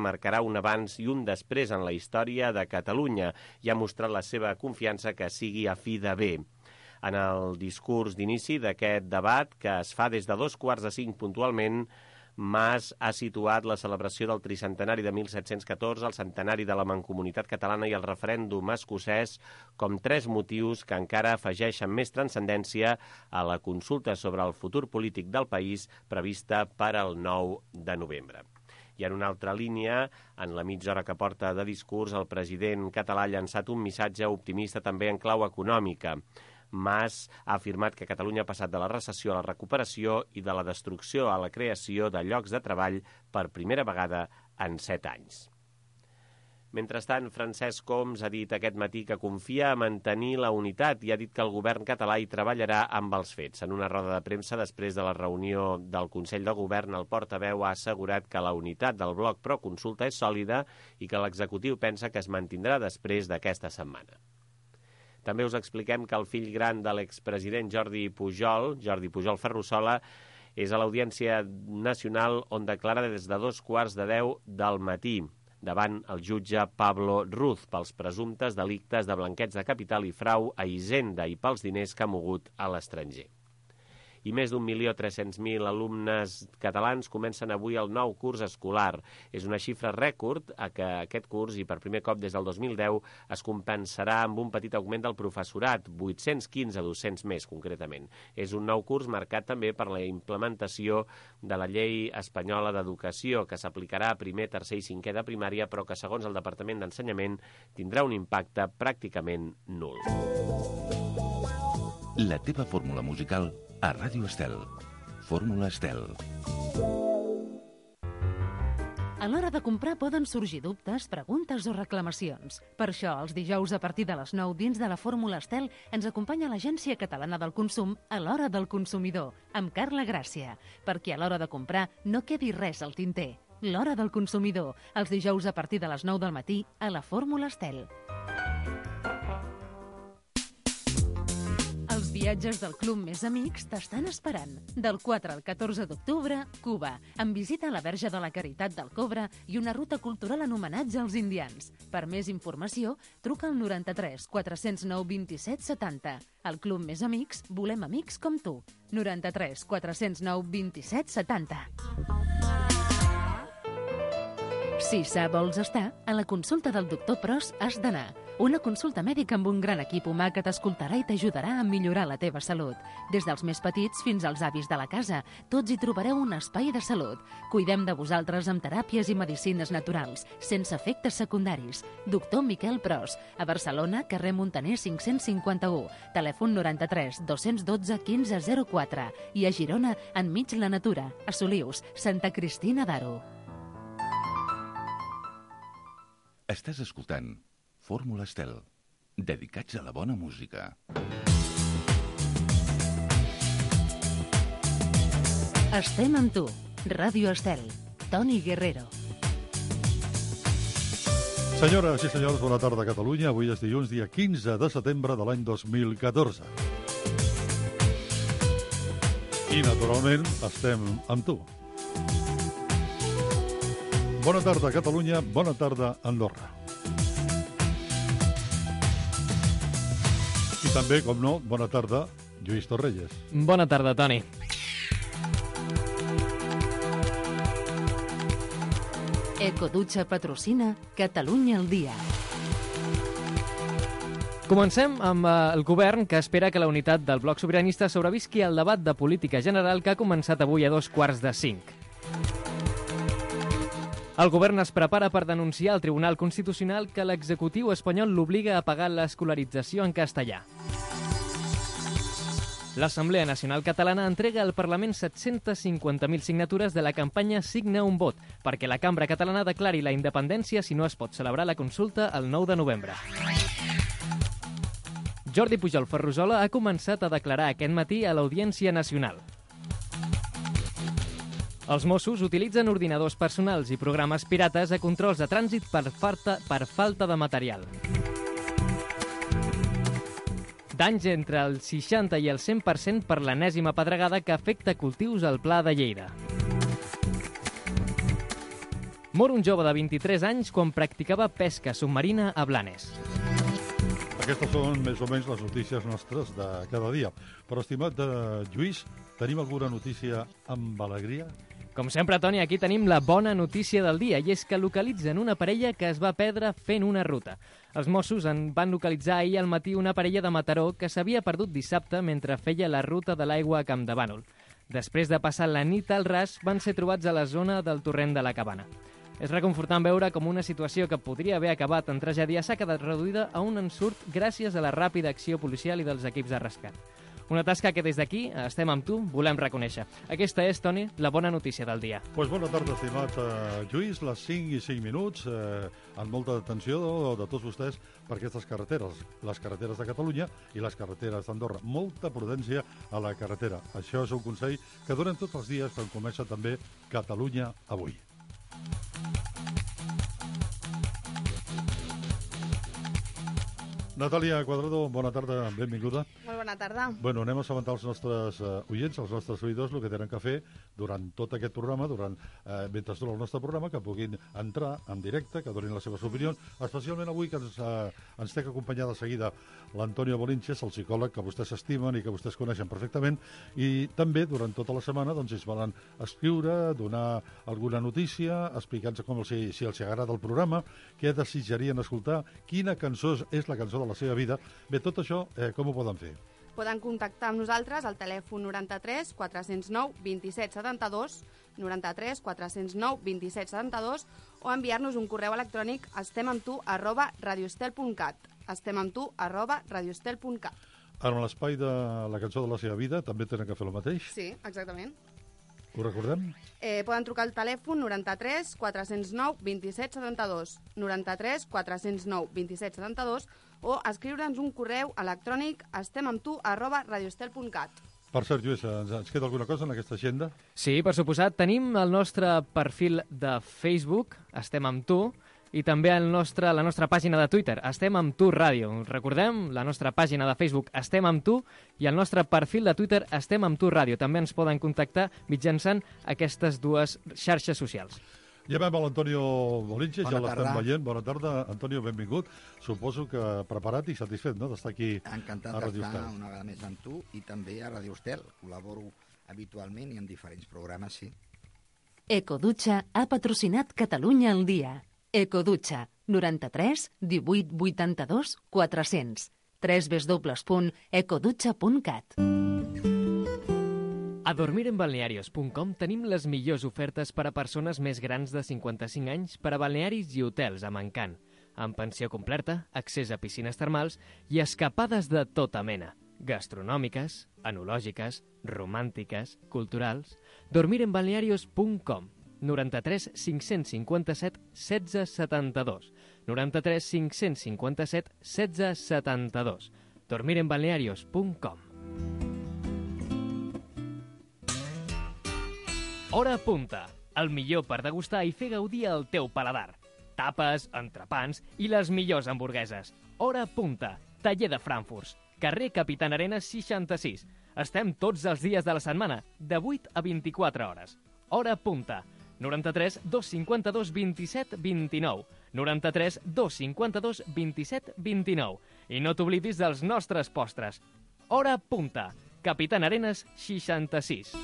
marcarà un abans i un després en la història de Catalunya i ha mostrat la seva confiança que sigui a fi de bé. En el discurs d'inici d'aquest debat, que es fa des de 4:45 puntualment, Mas ha situat la celebració del tricentenari de 1714, el centenari de la Mancomunitat Catalana i el referèndum escocès com 3 motius que encara afegeixen més transcendència a la consulta sobre el futur polític del país prevista per al 9 de novembre. I en una altra línia, en la mitja hora que porta de discurs, el president català ha llançat un missatge optimista també en clau econòmica. Mas ha afirmat que Catalunya ha passat de la recessió a la recuperació i de la destrucció a la creació de llocs de treball per primera vegada en 7 anys. Mentrestant, Francesc Homs ha dit aquest matí que confia a mantenir la unitat i ha dit que el govern català hi treballarà amb els fets. En una roda de premsa després de la reunió del Consell de Govern, el portaveu ha assegurat que la unitat del bloc pro-consulta és sòlida i que l'executiu pensa que es mantindrà després d'aquesta setmana. També us expliquem que el fill gran de l'expresident Jordi Pujol Ferrusola, és a l'Audiència Nacional on declara des de 9:15 del matí davant el jutge Pablo Ruz pels presumptes delictes de blanqueig de capital i frau a Hisenda i pels diners que ha mogut a l'estranger. I més d'1.300.000 alumnes catalans comencen avui el nou curs escolar. És una xifra rècord a que aquest curs, i per primer cop des del 2010, es compensarà amb un petit augment del professorat, 815 docents més, concretament. És un nou curs marcat també per la implementació de la llei espanyola d'educació, que s'aplicarà a primer, tercer i cinquè de primària, però que, segons el Departament d'Ensenyament, tindrà un impacte pràcticament nul. La teva fórmula musical a Ràdio Estel. Fórmula Estel. A l'hora de comprar poden sorgir dubtes, preguntes o reclamacions. Per això, els dijous a partir de les 9 dins de la Fórmula Estel ens acompanya l'Agència Catalana del Consum a l'Hora del Consumidor, amb Carla Gràcia, perquè a l'hora de comprar no quedi res al tinter. L'Hora del Consumidor, els dijous a partir de les 9 del matí a la Fórmula Estel. Els viatges del Club Més Amics t'estan esperant. Del 4 al 14 d'octubre, Cuba, amb visita a la Verge de la Caritat del Cobre i una ruta cultural en homenatge als indians. Per més informació, truca al 93 409 27 70. Al Club Més Amics, volem amics com tu. 93 409 27 70. Si sa vols estar, a la consulta del doctor Pros has d'anar. Una consulta mèdica amb un gran equip humà que t'escoltarà i t'ajudarà a millorar la teva salut. Des dels més petits fins als avis de la casa, tots hi trobareu un espai de salut. Cuidem de vosaltres amb teràpies i medicines naturals, sense efectes secundaris. Doctor Miquel Pros, a Barcelona, carrer Montaner 551, telèfon 93 212 1504 i a Girona, enmig la natura, a Solius, Santa Cristina d'Aro. Estàs escoltant Fórmula Estel, dedicats a la bona música. Estem amb tu. Ràdio Estel. Toni Guerrero. Senyores i senyors, bona tarda a Catalunya. Avui és dilluns, dia 15 de setembre de l'any 2014. I, naturalment, estem amb tu. Bona tarda, Catalunya. Bona tarda, Andorra. I també, com no, bona tarda, Lluís Torrelles. Bona tarda, Toni. Ecodutxa patrocina Catalunya al dia. Comencem amb el govern, que espera que la unitat del bloc sobiranista sobrevisqui al debat de política general que ha començat avui a 4:45. El govern es prepara per denunciar al Tribunal Constitucional que l'executiu espanyol l'obliga a pagar l'escolarització en castellà. L'Assemblea Nacional Catalana entrega al Parlament 750.000 signatures de la campanya Signa un vot, perquè la cambra catalana declari la independència si no es pot celebrar la consulta el 9 de novembre. Jordi Pujol Ferrusola ha començat a declarar aquest matí a l'Audiència Nacional. Els Mossos utilitzen ordinadors personals i programes pirates a controls de trànsit per falta de material. Danys entre el 60 i el 100% per l'enèsima pedregada que afecta cultius al Pla de Lleida. Mor un jove de 23 anys quan practicava pesca submarina a Blanes. Aquestes són més o menys les notícies nostres de cada dia. Però, estimat Lluís, tenim alguna notícia amb alegria? Com sempre, Toni, aquí tenim la bona notícia del dia, i és que localitzen una parella que es va perdre fent una ruta. Els Mossos en van localitzar ahir al matí una parella de Mataró que s'havia perdut dissabte mentre feia la ruta de l'aigua a Campdevànol. Després de passar la nit al ras, van ser trobats a la zona del torrent de la Cabana. És reconfortant veure com una situació que podria haver acabat en tragèdia s'ha quedat reduïda a un ensurt gràcies a la ràpida acció policial i dels equips de rescat. Una tasca que des d'aquí, Estem amb tu, volem reconèixer. Aquesta és, Toni, la bona notícia del dia. Pues bona tarda, estimat Lluís, les 5 i 5 minuts, amb molta atenció de tots vostès per aquestes carreteres, les carreteres de Catalunya i les carreteres d'Andorra. Molta prudència a la carretera. Això és un consell que donen tots els dies quan comença també Catalunya Avui. Natàlia Cuadrado, bona tarda, benvinguda. Molt bona tarda. Bueno, anem a assabentar els nostres oients, els nostres oïdors, el que tenen que fer durant tot aquest programa, mentre dura el nostre programa, que puguin entrar en directe, que donin les seves opinions, especialment avui que ens té que acompanyar de seguida l'Antonio Bolinches, el psicòleg que vostès estimen i que vostès coneixen perfectament, i també durant tota la setmana doncs, ells volen escriure, donar alguna notícia, explicant-nos si els agrada el programa, què desitjarien escoltar, quina cançó és la cançó de la seva vida. Bé, tot això, com ho poden fer? Poden contactar amb nosaltres al telèfon 93 409 27 72, 93 409 27 72, o enviar-nos un correu electrònic estemamtu@radioestel.cat, estemamtu@radioestel.cat. En l'espai de la cançó de la seva vida també tenen que fer el mateix? Sí, exactament. Ho recordem? Poden trucar al telèfon 93 409 27 72, 93 409 27 72, o escriure'ns un correu electrònic estemamtu@radioestel.cat. Per cert, Lluís, ens queda alguna cosa en aquesta agenda? Sí, per suposat, tenim el nostre perfil de Facebook, Estem amb tu, i també la nostra pàgina de Twitter, Estem amb tu Ràdio. Recordem, la nostra pàgina de Facebook, Estem amb tu, i el nostre perfil de Twitter, Estem amb tu Ràdio. També ens poden contactar mitjançant aquestes dues xarxes socials. Llevem a l'Antonio Bolinches, ja l'estem tarda. veient. Bona tarda, Antonio, benvingut. Suposo que preparat i satisfet, no?, d'estar aquí Encantat a Radio d'estar Estel. una vegada més amb tu i també a Radio Estel. Col·laboro habitualment i en diferents programes, sí. Ecodutxa ha patrocinat Catalunya al dia. Ecodutxa, 93 18 82 400. www.ecodutxa.cat. A dormirenbalnearios.com tenim les millors ofertes per a persones més grans de 55 anys per a balnearis i hotels amb encant, amb pensió completa, accés a piscines termals i escapades de tota mena, gastronòmiques, enològiques, romàntiques, culturals. Dormirenbalnearios.com, 93 557 16 72, 93 557 16 72, dormirenbalnearios.com. Hora punta, el millor per degustar i fer gaudir el teu paladar. Tapes, entrepans i les millors hamburgueses. Hora punta, taller de Frankfurts, carrer Capitán Arenas 66. Estem tots els dies de la setmana, de 8 a 24 hores. Hora punta, 93 252 27 29, 93 252 27 29. I no t'oblidis dels nostres postres. Hora punta, Capitán Arenas 66.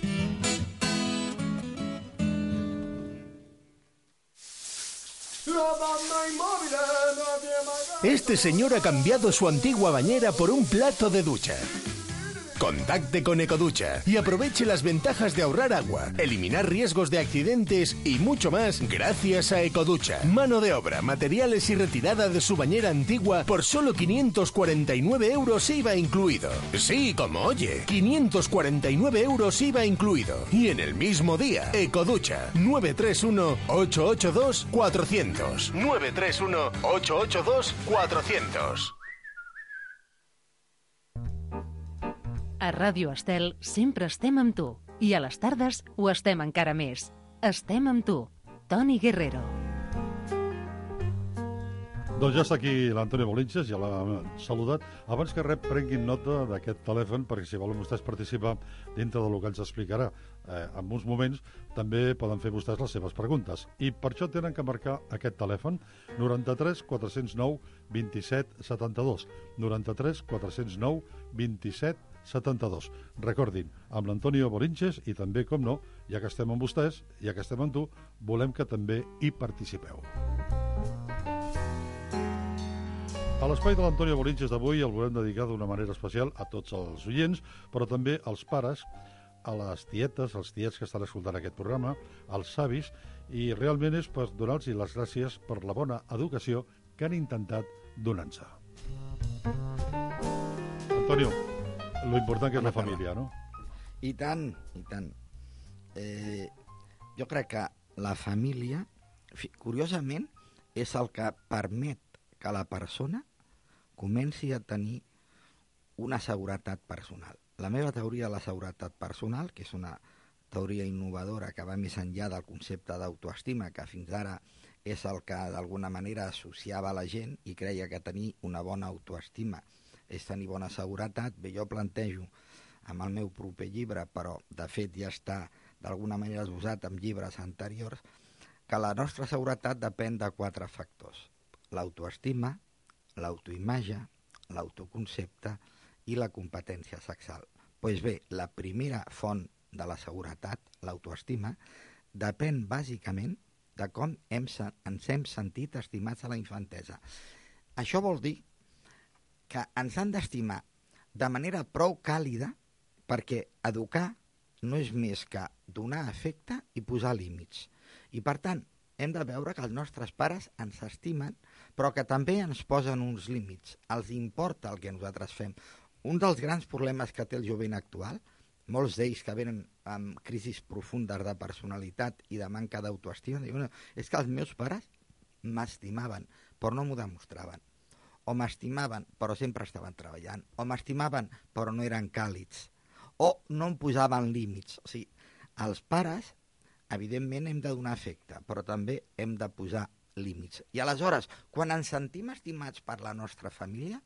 Este señor ha cambiado su antigua bañera por un plato de ducha. Contacte con Ecoducha y aproveche las ventajas de ahorrar agua, eliminar riesgos de accidentes y mucho más gracias a Ecoducha. Mano de obra, materiales y retirada de su bañera antigua por solo 549 euros IVA incluido. Sí, como oye, 549 euros IVA incluido. Y en el mismo día, Ecoducha, 931-882-400. 931-882-400. A Ràdio Estel sempre estem amb tu. I a les tardes ho estem encara més. Estem amb tu. Toni Guerrero. Doncs ja està aquí l'Antonio Bolinches, ja l'ha saludat. Abans que res, prenguin nota d'aquest telèfon, perquè si volen vostès participar dintre del que ens explicarà en uns moments, també poden fer vostès les seves preguntes. I per això tenen que marcar aquest telèfon, 93 409 27 72. 93 409 27 72. Recordin, amb l'Antonio Bolinches i també, com no, ja que estem amb vostès, ja que estem amb tu, volem que també hi participeu. A l'espai de l'Antonio Bolinches d'avui el volem dedicar d'una manera especial a tots els oients, però també als pares, a les tietes, als tiets que estan escoltant aquest programa, als avis, i realment és per donar-los les gràcies per la bona educació que han intentat donar-nos. Antonio, lo important que és la família, no? I tant, i tant. Jo crec que la família, curiosament, és el que permet que la persona comenci a tenir una seguretat personal. La meva teoria de la seguretat personal, que és una teoria innovadora que va més enllà del concepte d'autoestima, que fins ara és el que d'alguna manera associava la gent i creia que tenir una bona autoestima és tenir bona seguretat. Bé, jo plantejo amb el meu proper llibre, però de fet ja està d'alguna manera usat en llibres anteriors, que la nostra seguretat depèn de 4 factors: l'autoestima, l'autoimatge, l'autoconcepte i la competència sexual. Doncs bé, la primera font de la seguretat, l'autoestima, depèn bàsicament de com ens hem sentit estimats a la infantesa. Això vol dir que ens han d'estimar de manera prou càlida, perquè educar no és més que donar afecte i posar límits. I per tant, hem de veure que els nostres pares ens estimen, però que també ens posen uns límits. Els importa el que nosaltres fem. Un dels grans problemes que té el jovent actual, molts d'ells que venen amb crisis profundes de personalitat i de manca d'autoestima, diuen, és que els meus pares m'estimaven, però no m'ho demostraven. O m'estimaven, però sempre estaven treballant. O m'estimaven, però no eren càlids. O no em posaven límits. O sigui, els pares, evidentment, hem de donar afecte, però també hem de posar límits. I aleshores, quan ens sentim estimats per la nostra família,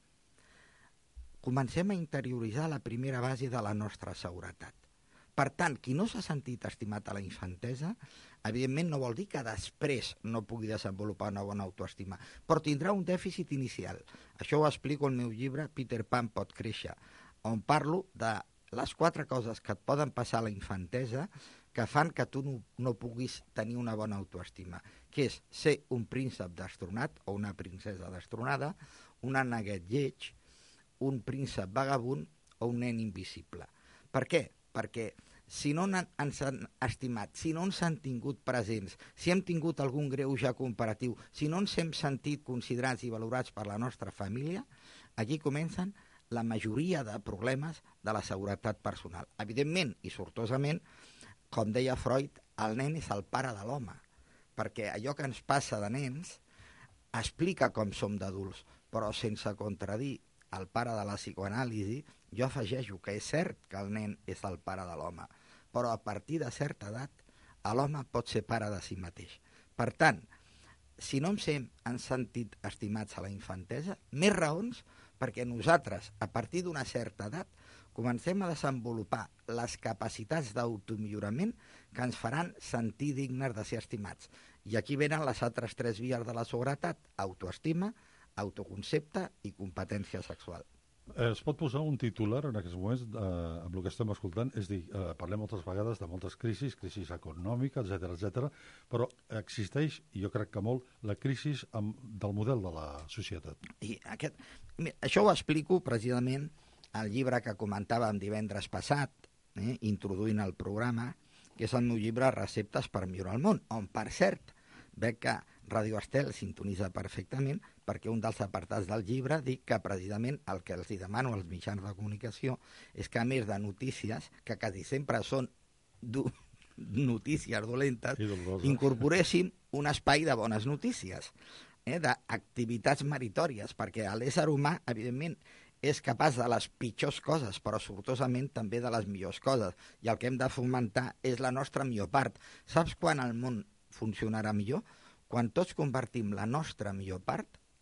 comencem a interioritzar la primera base de la nostra seguretat. Per tant, qui no s'ha sentit estimat a la infantesa, evidentment no vol dir que després no pugui desenvolupar una bona autoestima, però tindrà un dèficit inicial. Això ho explico al meu llibre Peter Pan pot créixer, on parlo de les 4 coses que et poden passar a la infantesa que fan que tu no puguis tenir una bona autoestima, que és ser un príncep destronat o una princesa destronada, un neguet lleig, un príncep vagabund o un nen invisible. Per què? Perquè si no ens han estimat, si no ens han tingut presents, si hem tingut algun greuge comparatiu, si no ens hem sentit considerats i valorats per la nostra família, aquí comencen la majoria de problemes de la seguretat personal. Evidentment i sortosament, com deia Freud, el nen és el pare de l'home, perquè allò que ens passa de nens explica com som d'adults, però sense contradir el pare de la psicoanàlisi, jo afegeixo que és cert que el nen és el pare de l'home, però a partir de certa edat l'home pot ser pare de si mateix. Per tant, si no ens hem sentit estimats a la infantesa, més raons perquè nosaltres, a partir d'una certa edat, comencem a desenvolupar les capacitats d'automillorament que ens faran sentir dignes de ser estimats. I aquí venen les altres 3 vies de la seguretat: autoestima, autoconcepte i competència sexual. Es pot posar un titular en aquests moments amb el que estem escoltant? És dir, parlem moltes vegades de moltes crisis econòmica, etc, però existeix, i jo crec que molt, la crisi del model de la societat. I això ho explico precisament al llibre que comentàvem divendres passat, introduint el programa, que és el meu llibre Receptes per millorar el món, on, per cert, veig que Radio Estel sintonitza perfectament, perquè un dels apartats del llibre dic que precisament el que els demano als mitjans de comunicació és que, a més de notícies, que quasi sempre són notícies dolentes, incorporéssim un espai de bones notícies, d'activitats meritòries, perquè l'ésser humà, evidentment, és capaç de les pitjors coses, però sortosament també de les millors coses. I el que hem de fomentar és la nostra millor part. Saps quan el món funcionarà millor? Quan tots convertim la nostra millor part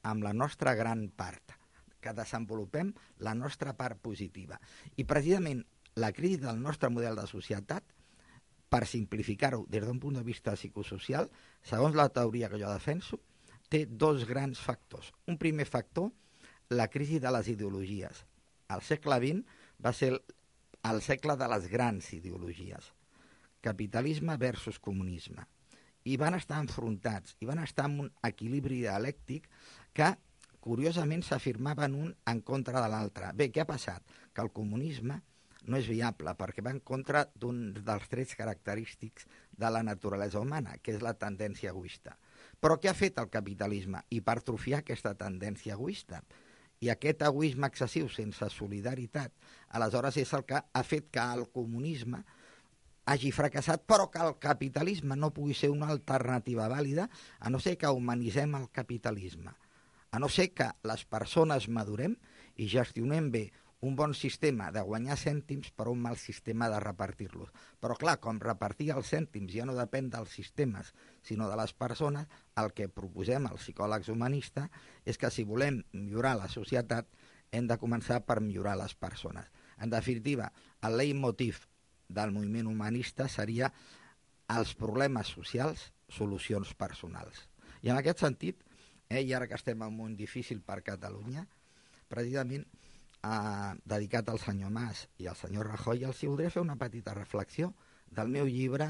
amb la nostra gran part, que desenvolupem la nostra part positiva. I precisament la crisi del nostre model de societat, per simplificar-ho des d'un punt de vista psicosocial, segons la teoria que jo defenso, té dos grans factors. Un primer factor, la crisi de les ideologies. El segle XX va ser el segle de les grans ideologies. Capitalisme versus comunisme. I van estar enfrontats, i van estar en un equilibri dialèctic que, curiosament, s'afirmaven un en contra de l'altre. Bé, què ha passat? Que el comunisme no és viable perquè va en contra d'un dels trets característics de la naturalesa humana, que és la tendència egoista. Però què ha fet el capitalisme? Hipertrofiar aquesta tendència egoista. I aquest egoisme excessiu sense solidaritat, aleshores és el que ha fet que el comunisme hagi fracassat, però que el capitalisme no pugui ser una alternativa vàlida, a no ser que humanitzem el capitalisme, a no ser que les persones madurem i gestionem bé un bon sistema de guanyar cèntims per un mal sistema de repartir-los. Però clar, com repartir els cèntims ja no depèn dels sistemes, sinó de les persones, el que proposem els psicòlegs humanistes és que si volem millorar la societat hem de començar per millorar les persones. En definitiva, el leitmotiv del moviment humanista seria els problemes socials, solucions personals. I en aquest sentit, i ara que estem en un moment difícil per Catalunya, precisament dedicat al senyor Mas i al senyor Rajoy, els voldré fer una petita reflexió del meu llibre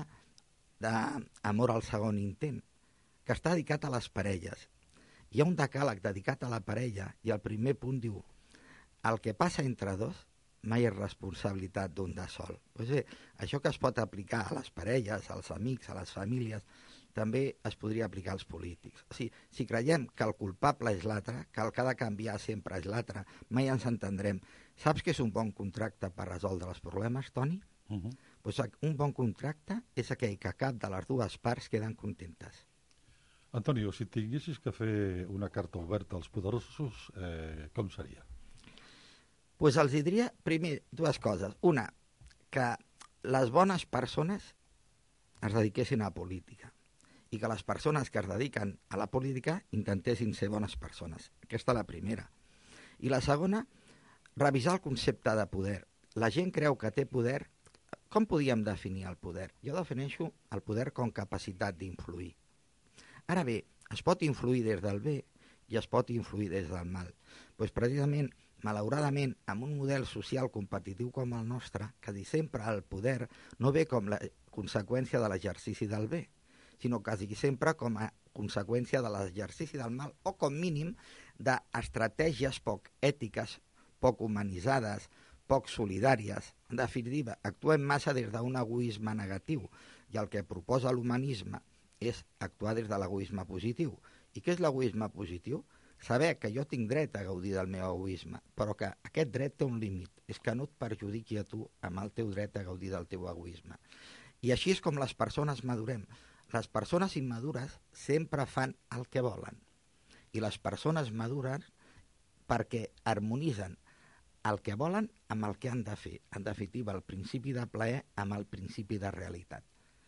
d'Amor al segon intent, que està dedicat a les parelles. Hi ha un decàleg dedicat a la parella i el primer punt diu: el que passa entre dos mai és responsabilitat d'un de sol. Doncs bé, això que es pot aplicar a les parelles, als amics, a les famílies, també es podria aplicar als polítics. O sigui, si creiem que el culpable és l'altre, que el que ha de canviar sempre és l'altre, mai ens entendrem. Saps què és un bon contracte per resoldre els problemes, Toni? Pues un bon contracte és aquell que cap de les dues parts queden contentes. Antonio, si tinguessis que fer una carta oberta als poderosos, com seria? Pues els diria, primer, dues coses. Una, que les bones persones es dediquessin a la política i que les persones que es dediquen a la política intentessin ser bones persones. Aquesta és la primera. I la segona, revisar el concepte de poder. La gent creu que té poder. Com podíem definir el poder? Jo defineixo el poder com capacitat d'influir. Ara bé, es pot influir des del bé i es pot influir des del mal. Doncs precisament, malauradament, amb un model social competitiu com el nostre, quasi sempre el poder no ve com la conseqüència de l'exercici del bé, sinó quasi sempre com a conseqüència de l'exercici del mal, o com mínim d'estratègies poc ètiques, poc humanitzades, poc solidàries. En definitiva, actuem massa des d'un egoisme negatiu, i el que proposa l'humanisme és actuar des de l'egoisme positiu. I què és l'egoisme positiu? Saber que jo tinc dret a gaudir del meu egoisme, però que aquest dret té un límit, és que no et perjudiqui a tu amb el teu dret a gaudir del teu egoisme. I així és com les persones madurem. Les persones immadures sempre fan el que volen. I les persones madures perquè harmonitzen el que volen amb el que han de fer. En definitiva, el principi de plaer amb el principi de realitat.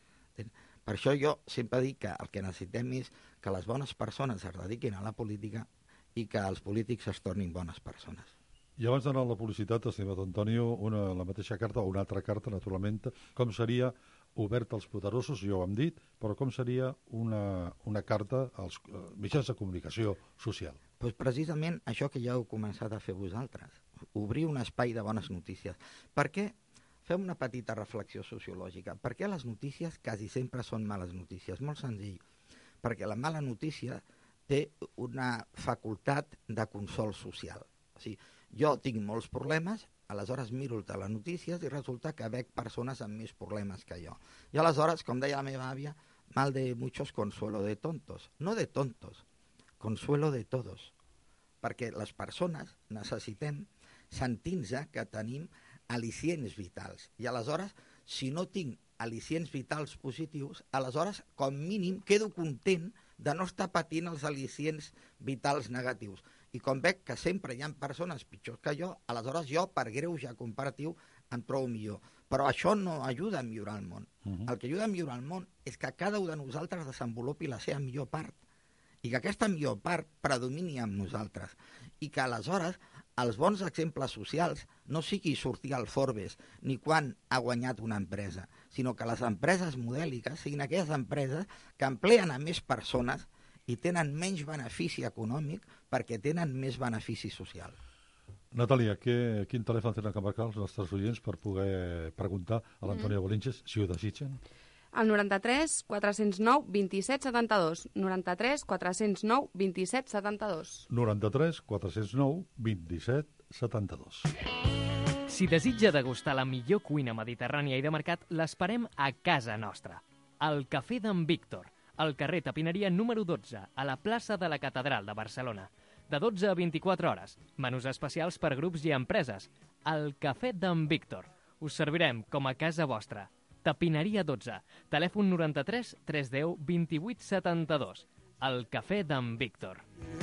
Per això jo sempre dic que el que necessitem és que les bones persones es dediquin a la política i que els polítics es tornin bones persones. I abans d'anar a la publicitat, estimat Antonio, la mateixa carta o una altra carta, naturalment, com seria oberta als poderosos, ja ho hem dit, però com seria una carta als mitjans de comunicació social? Doncs precisament això que ja heu començat a fer vosaltres, obrir un espai de bones notícies. Per què? Fem una petita reflexió sociològica. Per què les notícies quasi sempre són males notícies? Molt senzill. Perquè la mala notícia té una facultat de consol social. O sigui, jo tinc molts problemes, aleshores miro les notícies i resulta que veig persones amb més problemes que jo. I aleshores, com deia la meva àvia, mal de muchos, consuelo de tontos. No de tontos, consuelo de todos. Perquè les persones necessitem sentir-nos que tenim al·licients vitals. I aleshores, si no tinc al·licients vitals positius, aleshores, com mínim, quedo content de no estar patint els al·licients vitals negatius. I com veig que sempre hi ha persones pitjors que jo, aleshores jo, per greuge comparatiu, em trobo millor. Però això no ajuda a millorar el món. El que ajuda a millorar el món és que cada un de nosaltres desenvolupi la seva millor part i que aquesta millor part predomini amb nosaltres i que aleshores els bons exemples socials no sigui sortir al Forbes ni quan ha guanyat una empresa, sinó que les empreses modèliques siguin aquelles empreses que empleen a més persones i tenen menys benefici econòmic perquè tenen més benefici social. Natàlia, quin telèfon tenen que marcar els nostres oients per poder preguntar a l'Antonio Bolinches, si ho desitgen? El 93 409 27 72. 93 409 27 72. 93 409 27 72. Si desitja degustar la millor cuina mediterrània i de mercat, l'esperem a casa nostra. Al Cafè d'en Víctor, al carrer Tapineria número 12, a la plaça de la Catedral de Barcelona. De 12 a 24 hores. Menús especials per grups i empreses. Al Cafè d'en Víctor. Us servirem com a casa vostra. Tapineria 12. Telèfon 93 310 28 72. El Cafè d'en Víctor.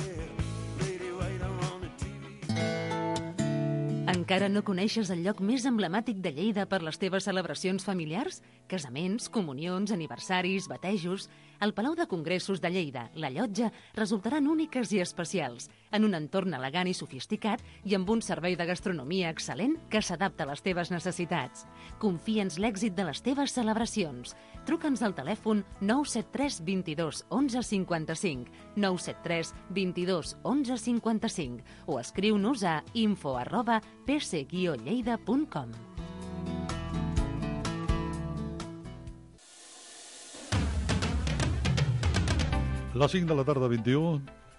Encara no coneixes el lloc més emblemàtic de Lleida per les teves celebracions familiars? Casaments, comunions, aniversaris, batejos... El Palau de Congressos de Lleida, la Llotja, resultaran úniques i especials, en un entorn elegant i sofisticat i amb un servei de gastronomia excel·lent que s'adapta a les teves necessitats. Confia'ns l'èxit de les teves celebracions. Truca'ns al telèfon 973 22 11 55, 973 22 11 55 o escriu-nos a info@pc-lleida.com. Les 5 de la tarda, 21.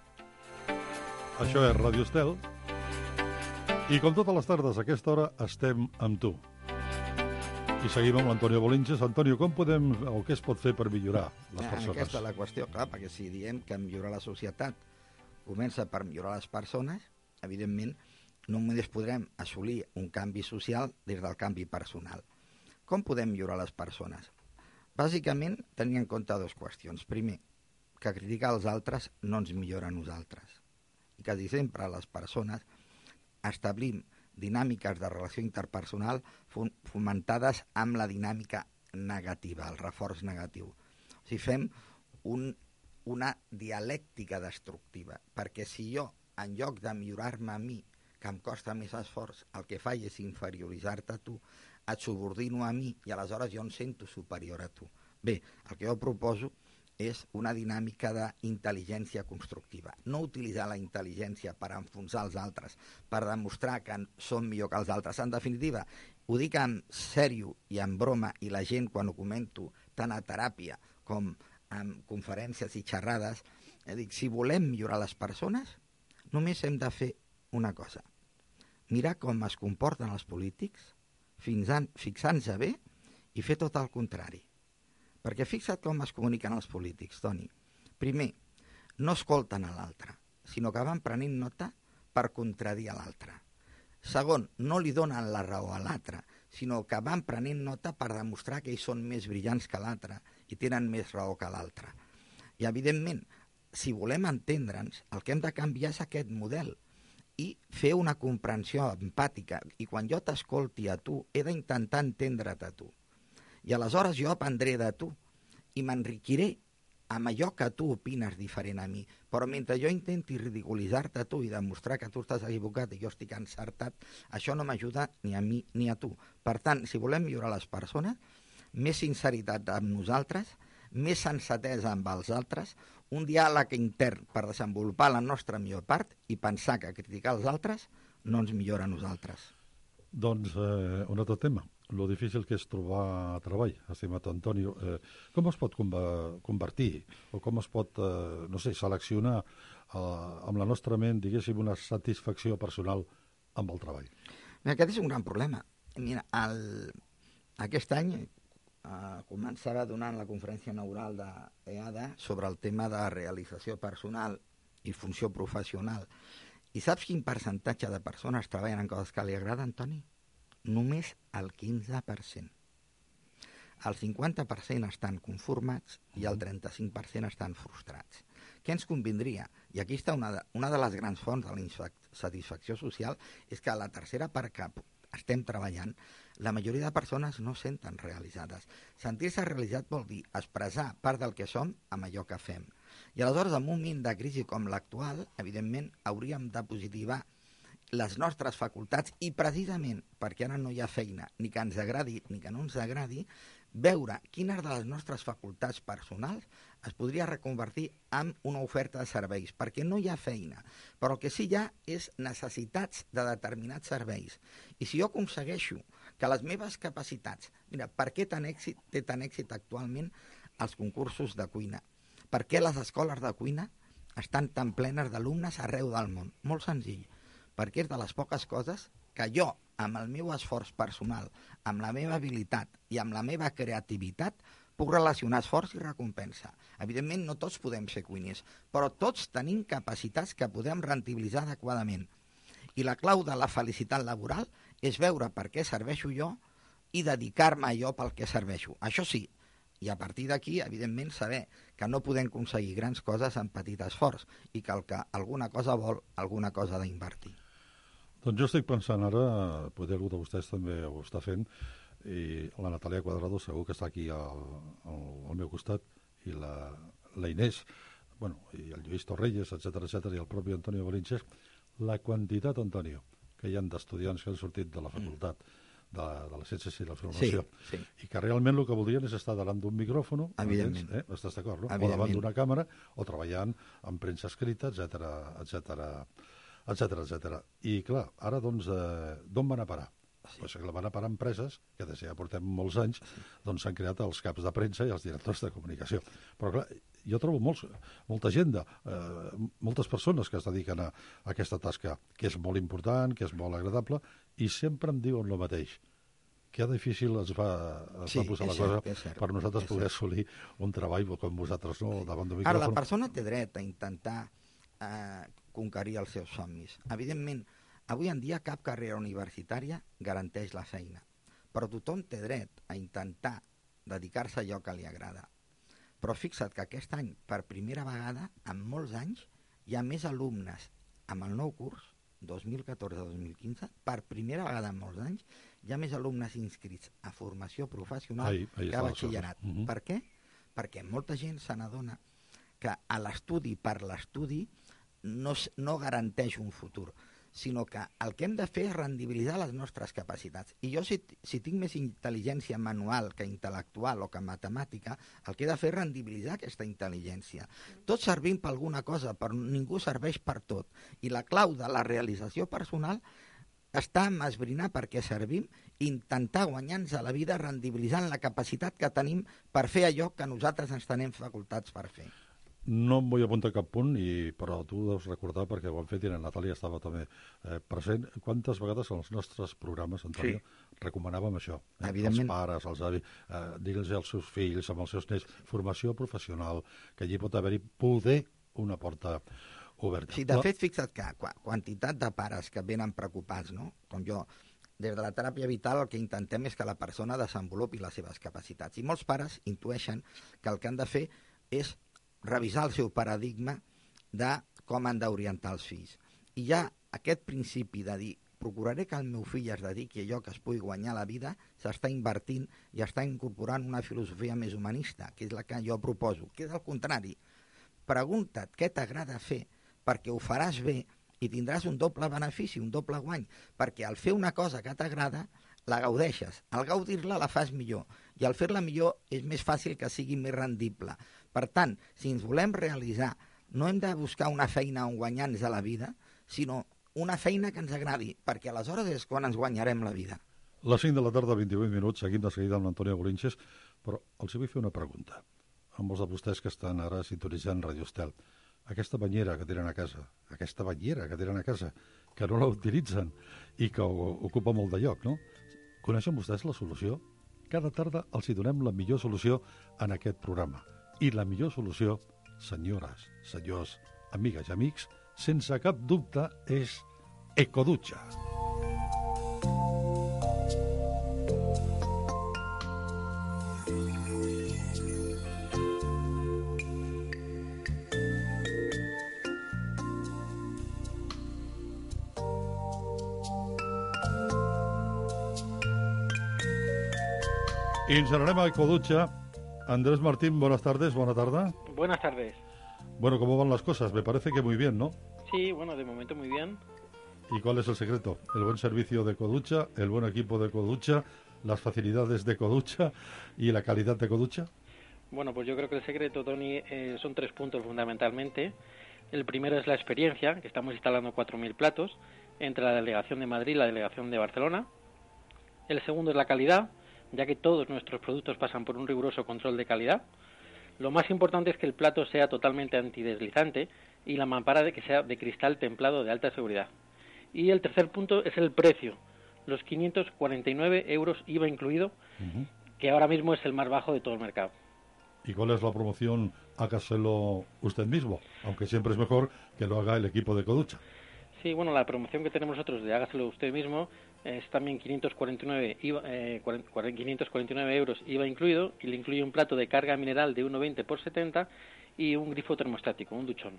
Això és Radio Estel. I com totes les tardes, a aquesta hora estem amb tu. I seguim amb l'Antonio Bolinches. Antonio, com podem, o què es pot fer per millorar les persones? Aquesta és la qüestió, clar, perquè si diem que millorar la societat comença per millorar les persones, evidentment només podrem assolir un canvi social des del canvi personal. Com podem millorar les persones? Bàsicament, tenir en compte dues qüestions. Primer, que criticar els altres no ens millora a nosaltres. I quasi sempre les persones establim dinàmiques de relació interpersonal fomentades amb la dinàmica negativa, el reforç negatiu. O sigui, fem una dialèctica destructiva, perquè si jo, en lloc de millorar-me a mi, que em costa més esforç, el que faig és inferioritzar-te a tu, et subordino a mi i aleshores jo em sento superior a tu. Bé, el que jo proposo és una dinàmica d'intel·ligència constructiva. No utilitzar la intel·ligència per enfonsar els altres, per demostrar que som millor que els altres. En definitiva, ho dic en sèrio i en broma, i la gent, quan ho comento, tant a teràpia com en conferències i xerrades, dic, si volem millorar les persones, només hem de fer una cosa. Mirar com es comporten els polítics, fixant-se bé i fer tot el contrari. Perquè fixa't com es comuniquen els polítics, Toni. Primer, no escolten a l'altre, sinó que van prenent nota per contradir a l'altre. Segon, no li donen la raó a l'altre, sinó que van prenent nota per demostrar que ells són més brillants que l'altre i tenen més raó que l'altre. I, evidentment, si volem entendre'ns, el que hem de canviar és aquest model i fer una comprensió empàtica. I quan jo t'escolti a tu, he d'intentar entendre't a tu. I aleshores jo aprendré de tu i m'enriquiré amb allò que tu opines diferent a mi. Però mentre jo intenti ridiculitzar-te a tu i demostrar que tu estàs equivocat i jo estic encertat, això no m'ajuda ni a mi ni a tu. Per tant, si volem millorar les persones, més sinceritat amb nosaltres, més sensatesa amb els altres, un diàleg intern per desenvolupar la nostra millor part i pensar que criticar els altres no ens millora a nosaltres. Doncs un altre tema, lo difícil que és trobar treball, estimat Antonio. Com es pot convertir o com es pot, no sé, seleccionar amb la nostra ment, diguéssim, una satisfacció personal amb el treball? Aquest és un gran problema. Mira, aquest any començava donant la conferència inaugural d'EADA sobre el tema de realització personal i funció professional. I saps quin percentatge de persones treballen en coses que li agraden, Toni? Només el 15%. El 50% estan conformats i el 35% estan frustrats. Què ens convindria? I aquí està una de les grans fonts de la insatisfacció social, és que la tercera part que estem treballant la majoria de persones no es senten realitzades. Sentir-se realitzat vol dir expressar part del que som amb allò que fem. I aleshores, en un moment de crisi com l'actual, evidentment, hauríem de positivar les nostres facultats i precisament perquè ara no hi ha feina, ni que ens agradi ni que no ens agradi, veure quines de les nostres facultats personals es podria reconvertir en una oferta de serveis, perquè no hi ha feina, però el que sí hi ha és necessitats de determinats serveis. I si jo aconsegueixo que les meves capacitats... Mira, per què té tant èxit actualment els concursos de cuina? Per què les escoles de cuina estan tan plenes d'alumnes arreu del món? Molt senzill, perquè és de les poques coses que jo, amb el meu esforç personal, amb la meva habilitat i amb la meva creativitat, puc relacionar esforç i recompensa. Evidentment, no tots podem ser cuiners, però tots tenim capacitats que podem rendibilitzar adequadament. I la clau de la felicitat laboral és veure per què serveixo jo i dedicar-me a allò pel que serveixo. Això sí, i a partir d'aquí, evidentment, saber que no podem aconseguir grans coses amb petit esforç i que el que alguna cosa vol, alguna cosa ha d'invertir. Doncs jo estic pensant ara, potser algú de vostès també ho està fent, i la Natàlia Cuadrado segur que està aquí al meu costat, i la Inés, bueno, i el Lluís Torrelles, etc i el propi Antonio Bolinches, la quantitat, Antonio, que hi ha d'estudiants que han sortit de la facultat de les ciències i la formació, i que realment el que voldrien és estar davant d'un micròfon, evidentment, estàs d'acord, no? O davant d'una càmera, o treballant en premsa escrita, etc. I clar, ara doncs, d'on van a parar? Pues que van a parar empreses que des que ja portem molts anys doncs s'han creat els caps de premsa i els directors de comunicació. Però clar, jo trobo molta gent, moltes persones que es dediquen a aquesta tasca, que és molt important, que és molt agradable, i sempre em diuen el mateix. Que difícil es va posar la cosa per nosaltres poder assolir un treball com vosaltres, no? Davant d'un micròfon. Ara, la persona té dret a intentar conquerir els seus somnis. Evidentment, avui en dia cap carrera universitària garanteix la feina, però tothom té dret a intentar dedicar-se a allò que li agrada. Però fixa't que aquest any, per primera vegada, en molts anys, hi ha més alumnes amb el nou curs, 2014-2015, per primera vegada en molts anys, hi ha més alumnes inscrits a formació professional que a batxillerat. Per què? Perquè molta gent se n'adona que a l'estudi per l'estudi no garanteix un futur, sinó que el que hem de fer és rendibilitzar les nostres capacitats. I jo, si tinc més intel·ligència manual que intel·lectual o que matemàtica, el que he de fer és rendibilitzar aquesta intel·ligència. Tots servim per alguna cosa, però ningú serveix per tot. I la clau de la realització personal està en esbrinar per què servim i intentar guanyar-nos a la vida rendibilitzant la capacitat que tenim per fer allò que nosaltres ens tenim facultats per fer. No em vull apuntar a cap punt, però tu deus recordar, perquè ho han fet i la Natàlia estava també present, quantes vegades en els nostres programes, Antonio, recomanàvem això. Els pares, els avis, dir-los als seus fills, amb els seus nets, formació professional, que allí pot haver-hi una porta oberta. Sí, de fet, fixa't que quantitat de pares que venen preocupats, no? Com jo, des de la teràpia vital el que intentem és que la persona desenvolupi les seves capacitats. I molts pares intueixen que el que han de fer és revisar el seu paradigma de com han d'orientar els fills. I hi ha aquest principi de dir procuraré que el meu fill es dediqui a allò que es pugui guanyar la vida, s'està invertint i està incorporant una filosofia més humanista, que és la que jo proposo, que és el contrari. Pregunta't què t'agrada fer, perquè ho faràs bé i tindràs un doble benefici, un doble guany, perquè al fer una cosa que t'agrada, la gaudeixes. Al gaudir-la la fas millor, i al fer-la millor és més fàcil que sigui més rendible. Per tant, si ens volem realitzar, no hem de buscar una feina on guanyar-nos a la vida, sinó una feina que ens agradi, perquè aleshores és quan ens guanyarem la vida. Les 5 de la tarda, 28 minuts, seguim de seguida amb l'Antonio Bolinches, però els vull fer una pregunta. A molts de vostès que estan ara sintonitzant Radio Estel, aquesta banyera que tenen a casa, que no la utilitzen i que ocupa molt de lloc, no? Coneixen vostès la solució? Cada tarda els hi donem la millor solució en aquest programa. I la millor solució, senyores, senyors, amigues i amics, sense cap dubte, és Ecodutxa. Incenarem a Ecoducha. Andrés Martín, buenas tardes, buena tarde. Buenas tardes. Bueno, ¿cómo van las cosas? Me parece que muy bien, ¿no? Sí, bueno, de momento muy bien. ¿Y cuál es el secreto? El buen servicio de Ecoducha, el buen equipo de Ecoducha, las facilidades de Ecoducha y la calidad de Ecoducha. Bueno, pues yo creo que el secreto, Tony, son 3 puntos fundamentalmente. El primero es la experiencia, que estamos instalando 4.000 platos entre la delegación de Madrid y la delegación de Barcelona. El segundo es la calidad, ya que todos nuestros productos pasan por un riguroso control de calidad. Lo más importante es que el plato sea totalmente antideslizante y la mampara que sea de cristal templado de alta seguridad. Y el tercer punto es el precio, los 549 euros IVA incluido, que ahora mismo es el más bajo de todo el mercado. ¿Y cuál es la promoción? Hágaselo usted mismo, aunque siempre es mejor que lo haga el equipo de Ecoducha. Sí, bueno, la promoción que tenemos nosotros de hágaselo usted mismo es también 549 euros IVA incluido, y le incluye un plato de carga mineral de 1,20 por 70 y un grifo termostático, un duchón.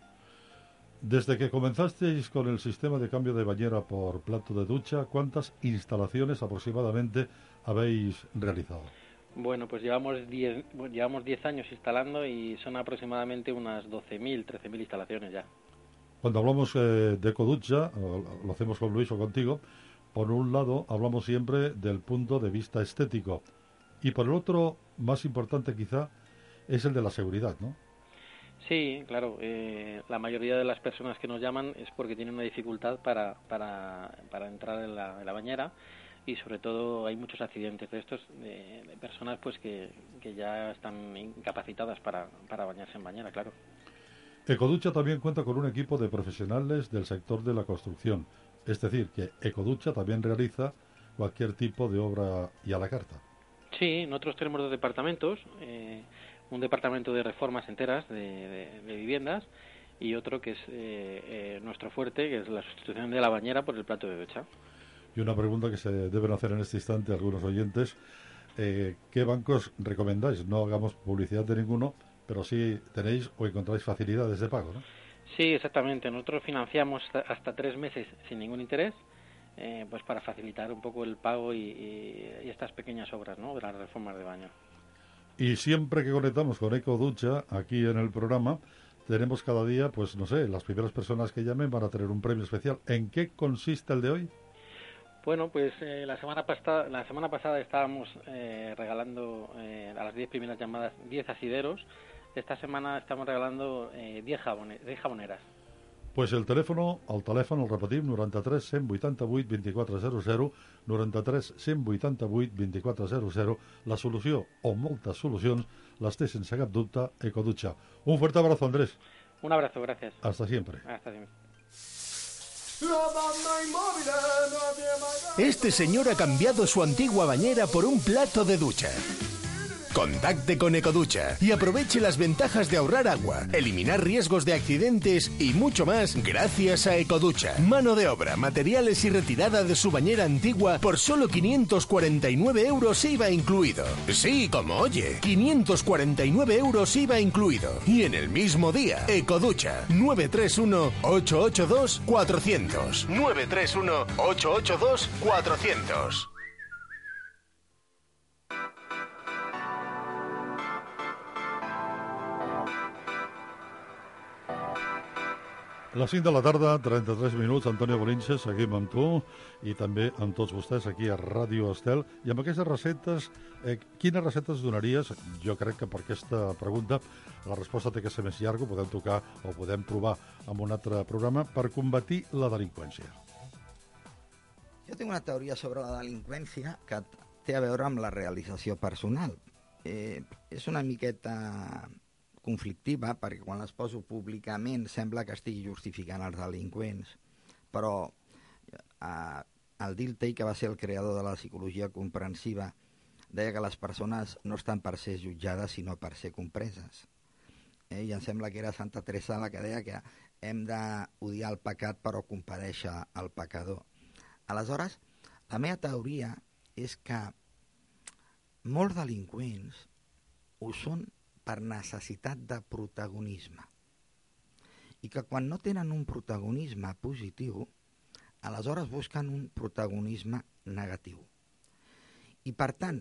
Desde que comenzasteis con el sistema de cambio de bañera por plato de ducha, ¿cuántas instalaciones aproximadamente habéis realizado? Bueno, pues llevamos 10 años instalando y son aproximadamente unas 12.000, 13.000 instalaciones ya. Cuando hablamos de Ecoducha, lo hacemos con Luis o contigo, por un lado hablamos siempre del punto de vista estético y por el otro, más importante quizá, es el de la seguridad, ¿no? Sí, claro. La mayoría de las personas que nos llaman es porque tienen una dificultad para entrar en la bañera, y sobre todo hay muchos accidentes de estos de personas pues que ya están incapacitadas para bañarse en bañera, claro. Ecoducha también cuenta con un equipo de profesionales del sector de la construcción, es decir, que Ecoducha también realiza cualquier tipo de obra y a la carta. Sí, nosotros tenemos 2 departamentos, un departamento de reformas enteras de viviendas y otro que es nuestro fuerte, que es la sustitución de la bañera por el plato de ducha. Y una pregunta que se deben hacer en este instante algunos oyentes, ¿qué bancos recomendáis? No hagamos publicidad de ninguno, pero sí tenéis o encontráis facilidades de pago, ¿no? Sí, exactamente. Nosotros financiamos hasta 3 meses sin ningún interés, pues para facilitar un poco el pago y estas pequeñas obras, ¿no?, de las reformas de baño. Y siempre que conectamos con Ecoducha, aquí en el programa, tenemos cada día, pues no sé, las primeras personas que llamen van a tener un premio especial. ¿En qué consiste el de hoy? Bueno, pues la semana pasada estábamos regalando a las 10 primeras llamadas 10 asideros. Esta semana estamos regalando 10 jaboneras. Pues el teléfono, el repetim, 93 188 2400, 93 188 2400. La solució, o moltes solucions, les té sense cap dubte Ecoducha. Un fuerte abrazo, Andrés. Un abrazo, gracias. Hasta siempre. Hasta siempre. Este señor ha cambiado su antigua bañera por un plato de ducha. Contacte con Ecoducha y aproveche las ventajas de ahorrar agua, eliminar riesgos de accidentes y mucho más gracias a Ecoducha. Mano de obra, materiales y retirada de su bañera antigua por solo 549 euros IVA incluido. Sí, como oye, 549 euros IVA incluido. Y en el mismo día, Ecoducha, 931-882-400. 931-882-400. Les 5 de la tarda, 33 minuts, Antonio Bolinches, seguim amb tu i també amb tots vostès aquí a Ràdio Estel. I amb aquestes receptes, quines receptes donaries? Jo crec que per aquesta pregunta la resposta té que ser més llarga, podem tocar o podem provar amb un altre programa per combatir la delinqüència. Jo tinc una teoria sobre la delinqüència que té a veure amb la realització personal. És una miqueta conflictiva, perquè quan les poso públicament sembla que estigui justificant els delinqüents, però el Dilthey, que va ser el creador de la psicologia comprensiva, deia que les persones no estan per ser jutjades sinó per ser compreses. I em sembla que era Santa Teresa la que deia que hem d'odiar el pecat però compadèixer el pecador. Aleshores, la meva teoria és que molts delinqüents ho són per necessitat de protagonisme, i que quan no tenen un protagonisme positiu, aleshores busquen un protagonisme negatiu. I per tant,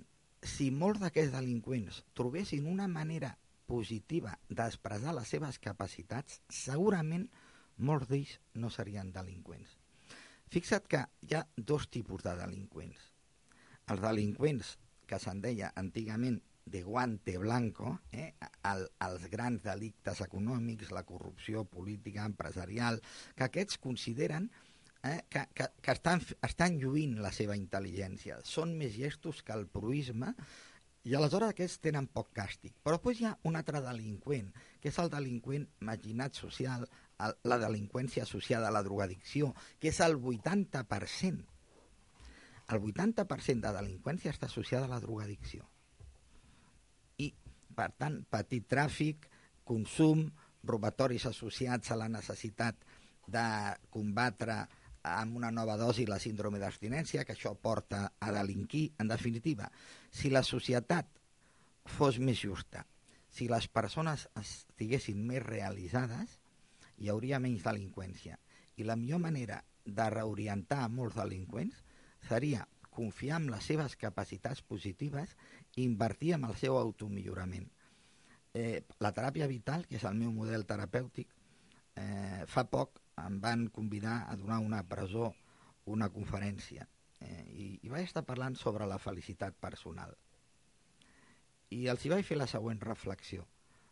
si molts d'aquests delinqüents trobessin una manera positiva d'expressar les seves capacitats, segurament molts d'ells no serien delinqüents. Fixa't que hi ha dos tipus de delinqüents. Els delinqüents que se'n deia antigament de guante blanco, els grans delictes econòmics, la corrupció política, empresarial, que aquests consideren que estan lluint la seva intel·ligència, són més llestos que el proïsme, i aleshores aquests tenen poc càstig. Però després hi ha un altre delinqüent, que és el delinqüent marginat social, la delinqüència associada a la drogadicció, que és el 80%. El 80% de delinqüència està associada a la drogadicció. I, per tant, petit tràfic, consum, robatoris associats a la necessitat de combatre amb una nova dosi la síndrome d'abstinència, que això porta a delinquir. En definitiva, si la societat fos més justa, si les persones estiguessin més realitzades, hi hauria menys delinqüència. I la millor manera de reorientar molts delinqüents seria confiar en les seves capacitats positives i invertir en el seu automillorament. La teràpia vital, que és el meu model terapèutic, fa poc em van convidar a donar a una presó una conferència i vaig estar parlant sobre la felicitat personal. I els hi vaig fer la següent reflexió.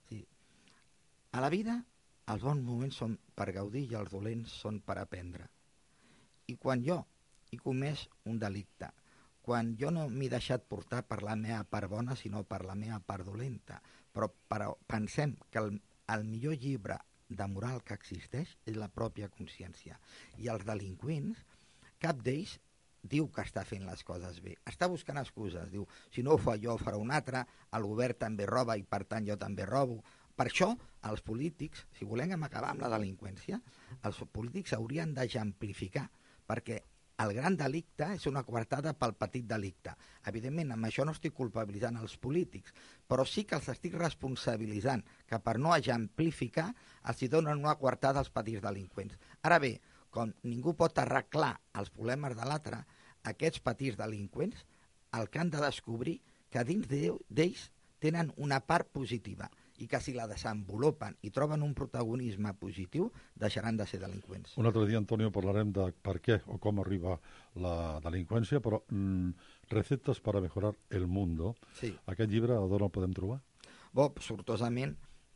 A la vida, els bons moments són per gaudir i els dolents són per aprendre. I quan jo he comès un delicte, quan jo no m'he deixat portar per la meva part bona, sinó per la meva part dolenta, però pensem que el millor llibre de moral que existeix és la pròpia consciència. I els delinqüents, cap d'ells diu que està fent les coses bé. Està buscant excuses. Diu, si no ho fa jo, ho farà un altre, el govern també roba i per tant jo també robo. Per això, els polítics, si volem acabar amb la delinqüència, els polítics haurien d'exemplificar, perquè el gran delicte és una coartada pel petit delicte. Evidentment, amb això no estic culpabilitzant els polítics, però sí que els estic responsabilitzant que per no exemplificar els hi donen una coartada als petits delinqüents. Ara bé, com ningú pot arreglar els problemes de l'altre, aquests petits delinqüents el que han de descobrir que dins d'ells tenen una part positiva i que si la desenvolupen i troben un protagonisme positiu, deixaran de ser delinqüents. Un altre dia, Antonio, parlarem de per què o com arriba la delinqüència, però receptes per a mejorar el mundo. Sí. Aquest llibre, d'on el podem trobar? Sortosament,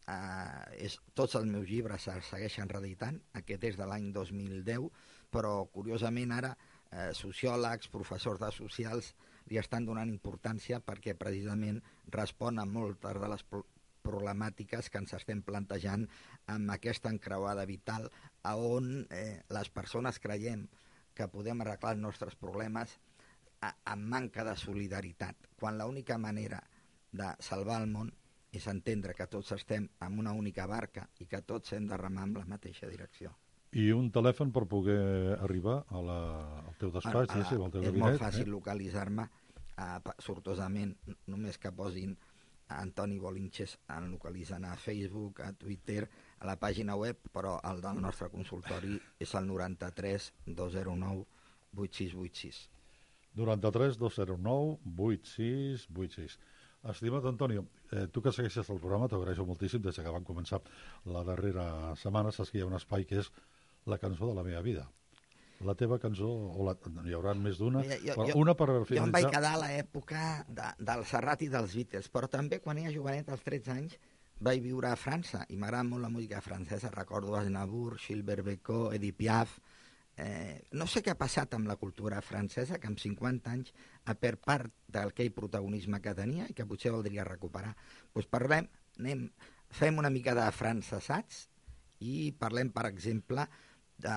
tots els meus llibres es segueixen reeditant. Aquest és de l'any 2010, però curiosament ara sociòlegs, professors de socials li estan donant importància perquè precisament respon a moltes de les problemàtiques que ens estem plantejant amb aquesta encreuada vital on les persones creiem que podem arreglar els nostres problemes amb manca de solidaritat, quan l'única manera de salvar el món és entendre que tots estem en una única barca i que tots hem de remar en la mateixa direcció. I un telèfon per poder arribar al teu despatx, al teu gabinet? És molt fàcil localitzar-me, sortosament, només que posin Antoni Bolinches, en localitzen a Facebook, a Twitter, a la pàgina web, però el del nostre consultori és el 93 209 8686. 93 209 8686. Estimat Antonio, tu que segueixes el programa, t'agraeixo moltíssim des que vam començar la darrera setmana. Saps que hi ha un espai que és la cançó de la meva vida. La teva cançó, hi haurà més d'una, però una per finalitzar. Jo em vaig quedar a l'època del Serrat i dels Beatles, però també quan era jovenet, als 13 anys, vaig viure a França i m'agrada molt la música francesa. Recordo Aznavour, Gilbert Bécaud, Edith Piaf. No sé què ha passat amb la cultura francesa, que amb 50 anys ha perdut part d'aquell protagonisme que tenia i que potser voldria recuperar. Doncs parlem, fem una mica de francesats i parlem, per exemple, de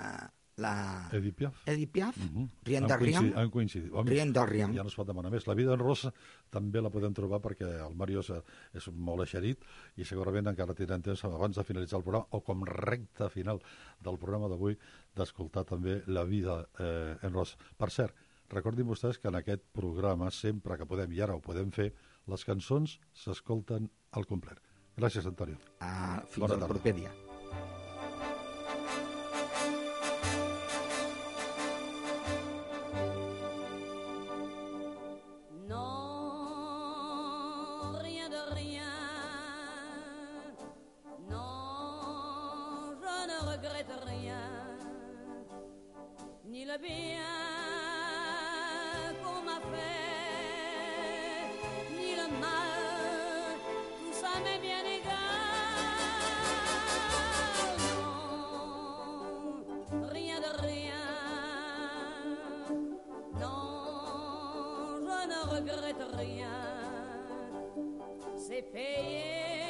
Edith Piaf. Edith Piaf, Rien de Rien. Han coincidit. Rien de Rien. Ja no es pot demanar més. La vida en rosa també la podem trobar perquè el Mario és molt eixerit i segurament encara tindrem temps abans de finalitzar el programa o com recta final del programa d'avui d'escoltar també La vida en rosa. Per cert, recordin vostès que en aquest programa sempre que podem, i ara ho podem fer, les cançons s'escolten al complet. Gràcies, Antonio. Fins al proper dia. Non, regrette rien, ni le bien qu'on m'a fait, ni le mal, tout ça m'est bien égal. Non, rien de rien, non, je ne regrette rien, c'est payé.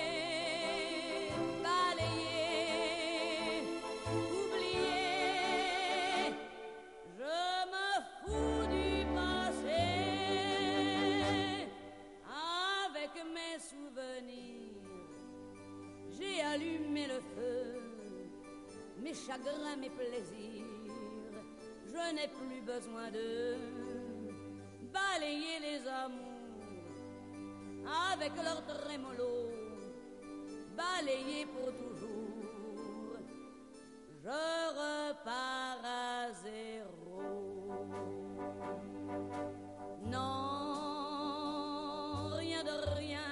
Allumer le feu, mes chagrins, mes plaisirs, je n'ai plus besoin de balayer les amours avec leur trémolo, balayer pour toujours, je repars à zéro. Non, rien de rien,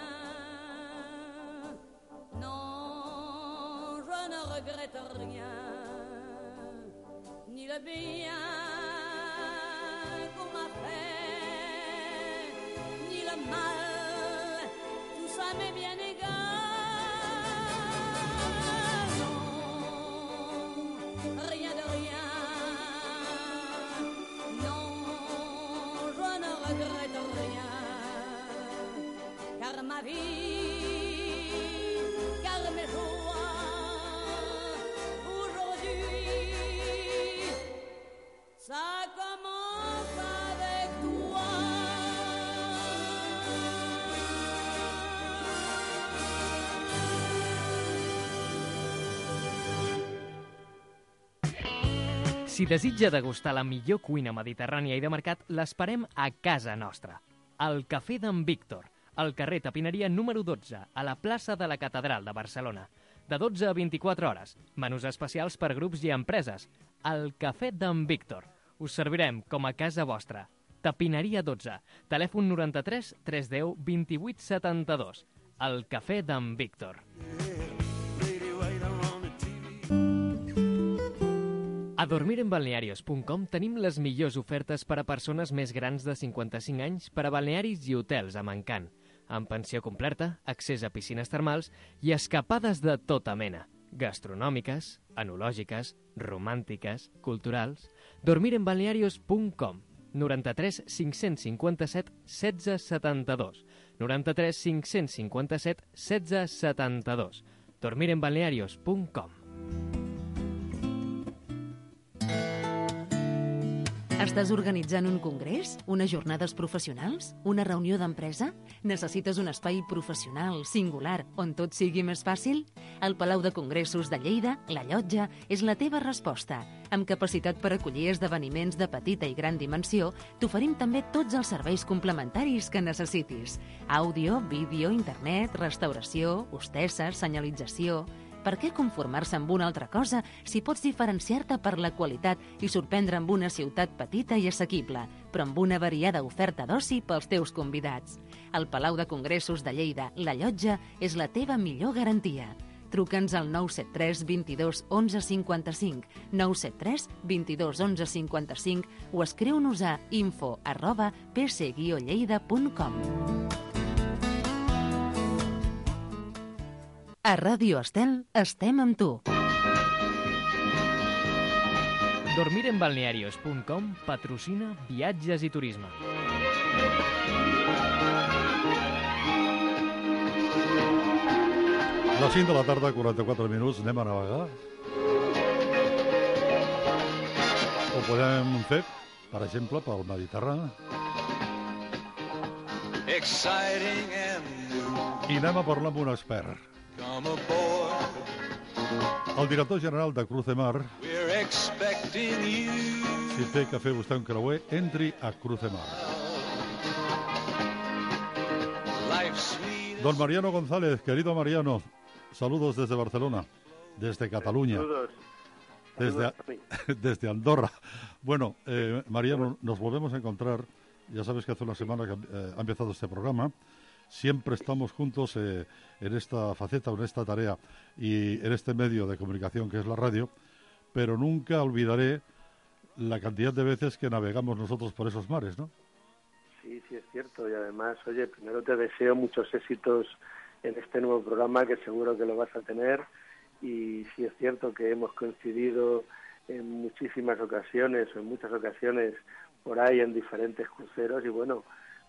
non, je ne regrette rien, ni le bien qu'on m'a fait, ni le mal, tout ça m'est bien égal. Non, rien de rien, non, je ne regrette rien, car ma vie, car mes jours, ça commence avec toi. Si desitja degustar la millor cuina mediterrània i de mercat, l'esperem a casa nostra. Al Cafè d'en Víctor, al carrer Tapineria número 12, a la plaça de la Catedral de Barcelona. De 12 a 24 hores. Menús especials per grups i empreses. Al Cafè d'en Víctor. Us servirem com a casa vostra. Tapineria 12. Telèfon 93 310 28 72. El Cafè d'en Víctor. A dormirenbalnearios.com tenim les millors ofertes per a persones més grans de 55 anys per a balnearis i hotels amb encant, amb pensió completa, accés a piscines termals i escapades de tota mena, gastronòmiques, enològiques, romàntiques, culturals. Dormirenbalnearios.com 93 557 16 72 93 557 16 72 dormirenbalnearios.com. Estàs organitzant un congrés? Unes jornades professionals? Una reunió d'empresa? Necessites un espai professional, singular, on tot sigui més fàcil? El Palau de Congressos de Lleida, La Llotja, és la teva resposta. Amb capacitat per acollir esdeveniments de petita i gran dimensió, t'oferim també tots els serveis complementaris que necessitis. Àudio, vídeo, internet, restauració, hostesses, senyalització... Per què conformar-se amb una altra cosa si pots diferenciar-te per la qualitat i sorprendre amb una ciutat petita i assequible, però amb una variada oferta d'oci pels teus convidats? El Palau de Congressos de Lleida, La Llotja, és la teva millor garantia. Truca'ns al 973 22 11 55, 973 22 11 55 o escriu-nos a info@pc-lleida.com. A Ràdio Estel estem amb tu. Dormirenbalnearios.com patrocina viatges i turisme. A les 5 de la tarda, 44 minuts, anem a navegar. Ho podem fer, per exemple, pel Mediterrani. I anem a parlar amb un expert. El director general de Crucemar. Si té que fer vostè un creuer, entri a Crucemar. Don Mariano González, querido Mariano, saludos desde Barcelona, desde Cataluña, desde Andorra. Bueno, Mariano, nos volvemos a encontrar. Ya sabes que hace una semana que ha empezado este programa. Siempre estamos juntos en esta faceta, en esta tarea y en este medio de comunicación que es la radio, pero nunca olvidaré la cantidad de veces que navegamos nosotros por esos mares, ¿no? Sí, sí, es cierto. Y además, oye, primero te deseo muchos éxitos en este nuevo programa, que seguro que lo vas a tener. Y sí es cierto que hemos coincidido en muchísimas ocasiones, o en muchas ocasiones, por ahí en diferentes cruceros. Y bueno,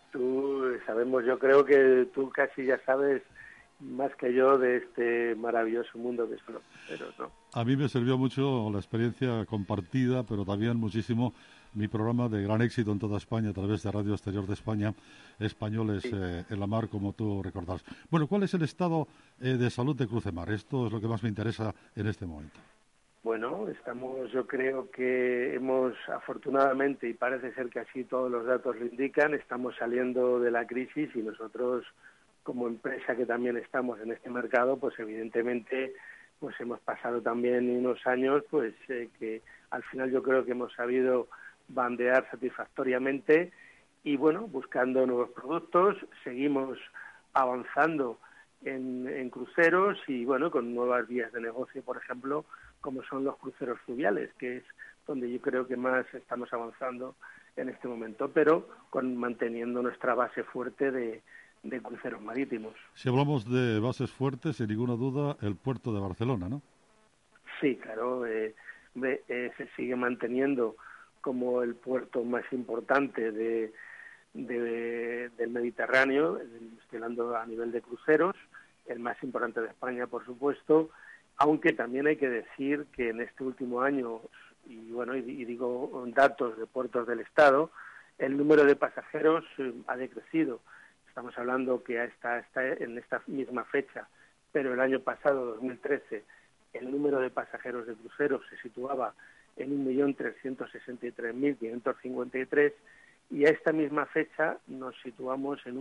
yo creo que tú casi ya sabes más que yo de este maravilloso mundo que son los cruceros, ¿no? A mí me sirvió mucho la experiencia compartida, pero también muchísimo mi programa de gran éxito en toda España a través de Radio Exterior de España, Españoles Sí. En la Mar, como tú recordás. Bueno, ¿cuál es el estado de salud de Crucemar? Esto es lo que más me interesa en este momento. Bueno, yo creo que hemos, afortunadamente, y parece ser que así todos los datos lo indican, estamos saliendo de la crisis y nosotros, como empresa que también estamos en este mercado, pues evidentemente pues hemos pasado también unos años pues que al final yo creo que hemos sabido bandear satisfactoriamente y bueno, buscando nuevos productos, seguimos avanzando en cruceros y bueno, con nuevas vías de negocio, por ejemplo, como son los cruceros fluviales, que es donde yo creo que más estamos avanzando en este momento, pero manteniendo nuestra base fuerte de cruceros marítimos. Si hablamos de bases fuertes, sin ninguna duda, el puerto de Barcelona, ¿no? Sí, claro, se sigue manteniendo como el puerto más importante del Mediterráneo, estoy hablando a nivel de cruceros, el más importante de España, por supuesto, aunque también hay que decir que en este último año, y bueno, y digo datos de puertos del Estado, el número de pasajeros ha decrecido. Estamos hablando que está en esta misma fecha, pero el año pasado, 2013, el número de pasajeros de cruceros se situaba en 1.363.553 y a esta misma fecha nos situamos en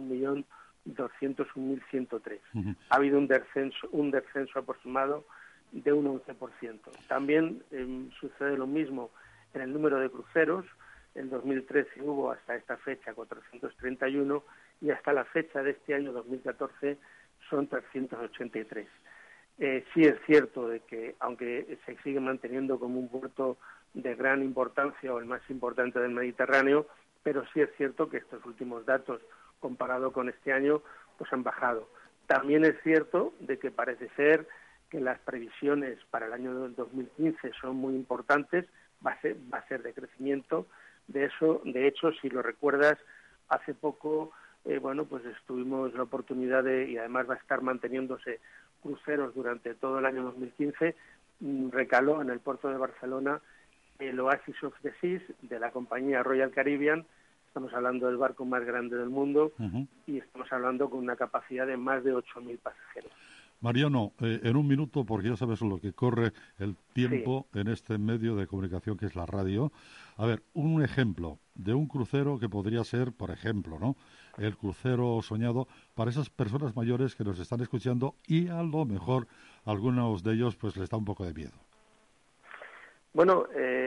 1.201.103. Ha habido un descenso aproximado de un 11%. También sucede lo mismo en el número de cruceros. En 2013 hubo hasta esta fecha 431 y hasta la fecha de este año 2014 son 383. Sí es cierto de que, aunque se sigue manteniendo como un puerto de gran importancia o el más importante del Mediterráneo, pero sí es cierto que estos últimos datos, comparado con este año, pues han bajado. También es cierto de que parece ser que las previsiones para el año 2015 son muy importantes, va a ser de crecimiento. De hecho, si lo recuerdas, hace poco, pues tuvimos la oportunidad y además va a estar manteniéndose cruceros durante todo el año 2015, recaló en el puerto de Barcelona el Oasis of the Seas de la compañía Royal Caribbean. Estamos hablando del barco más grande del mundo y estamos hablando con una capacidad de más de 8.000 pasajeros. Mariano, en un minuto, porque ya sabes lo que corre el tiempo en este medio de comunicación que es la radio. A ver, un ejemplo de un crucero que podría ser, por ejemplo, ¿no?, el crucero soñado para esas personas mayores que nos están escuchando y a lo mejor a algunos de ellos pues les da un poco de miedo. Bueno,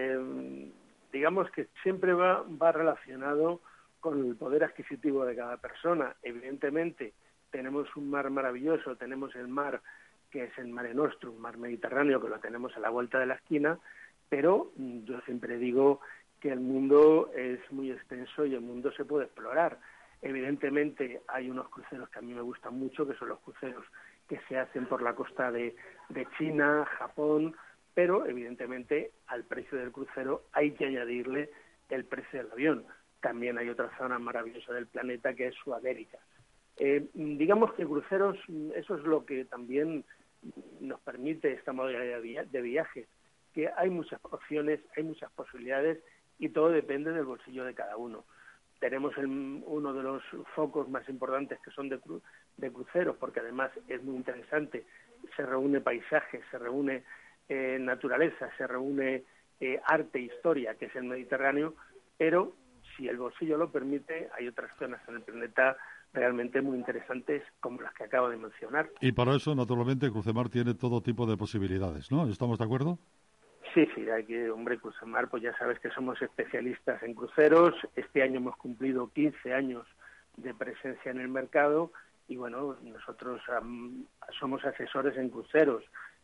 digamos que siempre va relacionado con el poder adquisitivo de cada persona. Evidentemente, tenemos un mar maravilloso, tenemos el mar que es el Mare Nostrum, mar Mediterráneo, que lo tenemos a la vuelta de la esquina, pero yo siempre digo que el mundo es muy extenso y el mundo se puede explorar. Evidentemente hay unos cruceros que a mí me gustan mucho, que son los cruceros que se hacen por la costa de China, Japón, pero evidentemente al precio del crucero hay que añadirle el precio del avión. También hay otra zona maravillosa del planeta que es Sudamérica. Digamos que cruceros, eso es lo que también nos permite esta modalidad de viaje, que hay muchas opciones, hay muchas posibilidades y todo depende del bolsillo de cada uno. Tenemos uno de los focos más importantes que son de cruceros, porque además es muy interesante, se reúne paisaje, se reúne naturaleza, se reúne arte e historia, que es el Mediterráneo, pero si el bolsillo lo permite, hay otras zonas en el planeta realmente muy interesantes como las que acabo de mencionar. Y para eso, naturalmente, Crucemar tiene todo tipo de posibilidades, ¿no? ¿Estamos de acuerdo? Sí, Crucemar, pues ya sabes que somos especialistas en cruceros. Este año hemos cumplido 15 años de presencia en el mercado y bueno, nosotros somos asesores en cruceros.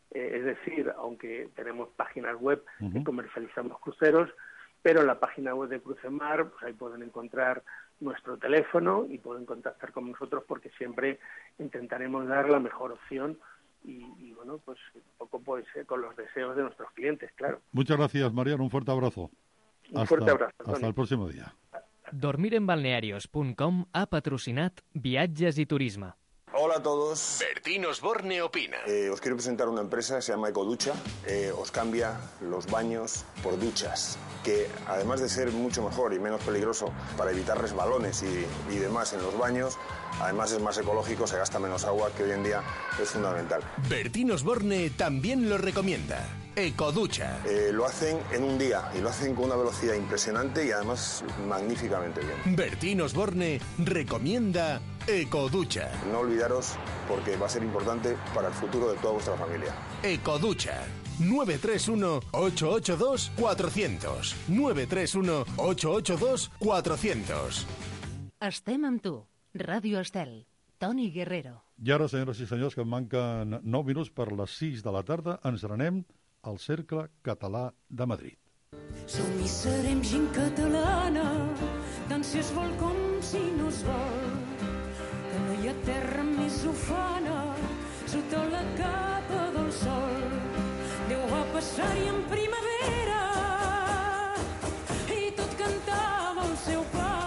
Es decir, aunque tenemos páginas web que comercializamos cruceros, pero en la página web de Crucemar, pues ahí pueden encontrar nuestro teléfono y pueden contactar con nosotros, porque siempre intentaremos dar la mejor opción y bueno, pues un poco pues con los deseos de nuestros clientes, claro. Muchas gracias, Mariano, un fuerte abrazo. Fuerte abrazo, hasta el próximo dia. Dormirenbalnearios.com ha patrocinat Viatges i Turisme. Hola a todos. Bertín Osborne opina. Os quiero presentar una empresa que se llama Ecoducha. Os cambia los baños por duchas, que además de ser mucho mejor y menos peligroso para evitar resbalones y demás en los baños, además es más ecológico, se gasta menos agua, que hoy en día es fundamental. Bertín Osborne también lo recomienda. Ecoducha. Lo hacen en un día y lo hacen con una velocidad impresionante y además magníficamente bien. Bertín Osborne recomienda Ecoducha. No olvidaros, porque va a ser importante para el futuro de toda vuestra familia. Ecoducha. 931-882-400. 931-882-400. Estem amb tu. Ràdio Estel. Toni Guerrero. I ara, senyores i senyors, que em manquen 9 minuts per les 6 de la tarda, ens n'anem al Cercle Català de Madrid. Som i serem gent catalana, tant si es vol com si no es vol, que no hi ha terra més ufana sota la capa del sol. Déu va passar-hi en primavera i tot cantava el seu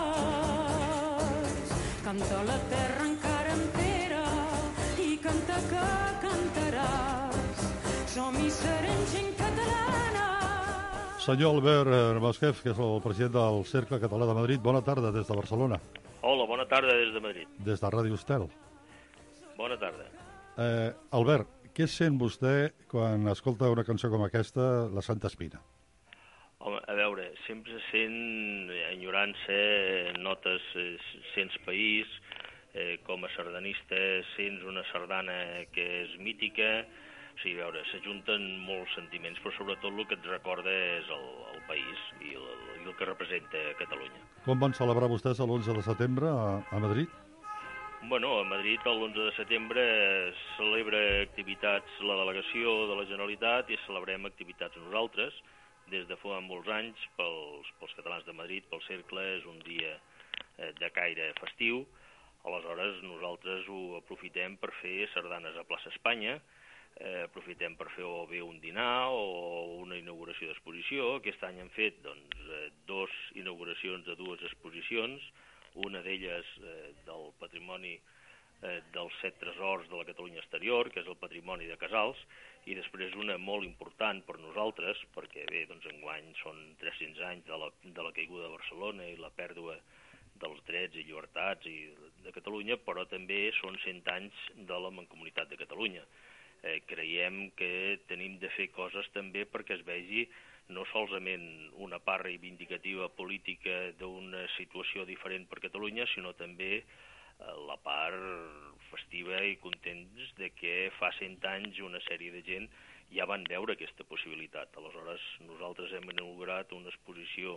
pas. Canta la terra encara entera i canta que cantaràs. Som i serem gent catalana. Senyor Albert Vázquez, que és el president del Cercle Català de Madrid, bona tarda des de Barcelona. Hola, bona tarda des de Madrid. Des de Ràdio Estel. Bona tarda. Albert, què sent vostè quan escolta una cançó com aquesta, La Santa Espina? Home, a veure, sempre sent enyorança, notes, sents país, com a sardanista sents una sardana que és mítica. O sigui, a veure, s'ajunten molts sentiments, però sobretot el que et recorda és el país i el que representa Catalunya. Com van celebrar vostès l'11 de setembre a Madrid? Bueno, a Madrid l'11 de setembre es celebra activitats la delegació de la Generalitat i celebrem activitats nosaltres. Des de fa molts anys, pels catalans de Madrid, pel Cercle, és un dia de caire festiu. Aleshores, nosaltres ho aprofitem per fer sardanes a plaça Espanya, aprofitem per fer o bé un dinar o una inauguració d'exposició. Aquest any hem fet dos inauguracions de dues exposicions, una d'elles del patrimoni dels 7 tresors de la Catalunya exterior, que és el patrimoni de Casals, i després una molt important per nosaltres, perquè bé, doncs enguany són 300 anys de la caiguda de Barcelona i la pèrdua dels drets i llibertats de Catalunya, però també són 100 anys de la Mancomunitat de Catalunya. Creiem que tenim de fer coses també perquè es vegi no solament una part reivindicativa política d'una situació diferent per Catalunya, sinó també la part festiva i contents de que fa 100 anys una sèrie de gent ja van veure aquesta possibilitat. Aleshores, nosaltres hem inaugurat una exposició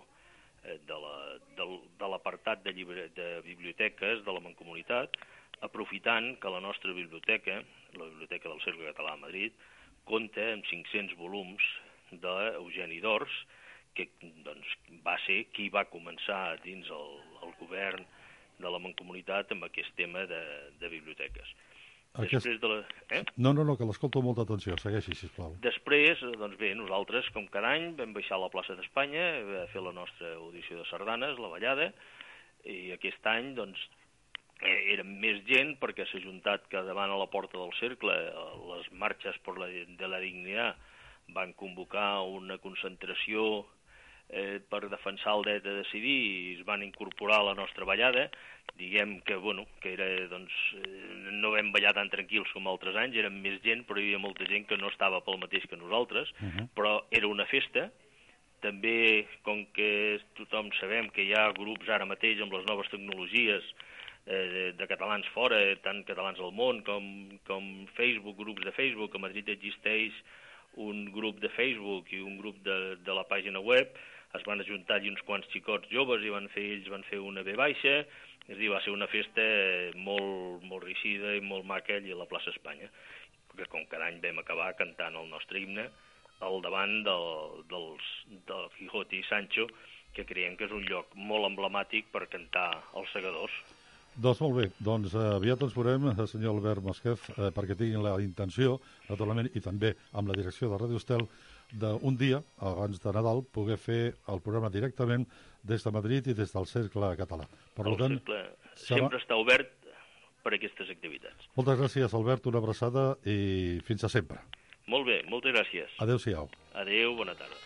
de l'apartat de biblioteques de la Mancomunitat, aprofitant que la nostra biblioteca, la Biblioteca del Cercle Català de Madrid, compta amb 500 volums d'Eugeni d'Ors, que doncs, va ser qui va començar dins el govern de la Mancomunitat amb aquest tema de biblioteques. Després de No, que l'escolto amb molta atenció. Segueixi, sisplau. Després, doncs bé, nosaltres, com cada any, vam baixar a la plaça d'Espanya a fer la nostra audició de sardanes, la ballada, i aquest any, doncs, érem més gent perquè s'ha juntat que davant a la porta del Cercle les marxes de la dignitat van convocar una concentració per defensar el dret a decidir i es van incorporar a la nostra ballada. Diguem que, que era, doncs, no vam ballar tan tranquils com altres anys, érem més gent, però hi havia molta gent que no estava pel mateix que nosaltres, però era una festa. També, com que tothom sabem que hi ha grups ara mateix amb les noves tecnologies de catalans fora, tant catalans al món com Facebook, grups de Facebook. A Madrid existeix un grup de Facebook i un grup de la pàgina web. Es van ajuntar allí uns quants xicots joves i ells van fer una B baixa. És a dir, va ser una festa molt, molt reeixida i molt maca allà a la plaça Espanya. perquè com cada any vam acabar cantant el nostre himne al davant del Quijote i Sancho, que creiem que és un lloc molt emblemàtic per cantar els segadors. Doncs molt bé, aviat ens veurem, senyor Albert Másquez, perquè tinguin la intenció, naturalment, i també amb la direcció de Radio Estel, d'un dia, abans de Nadal, poder fer el programa directament des de Madrid i des del Cercle Català. El Cercle sempre està obert per a aquestes activitats. Moltes gràcies, Albert, una abraçada i fins a sempre. Molt bé, moltes gràcies. Adéu-siau. Adéu, bona tarda.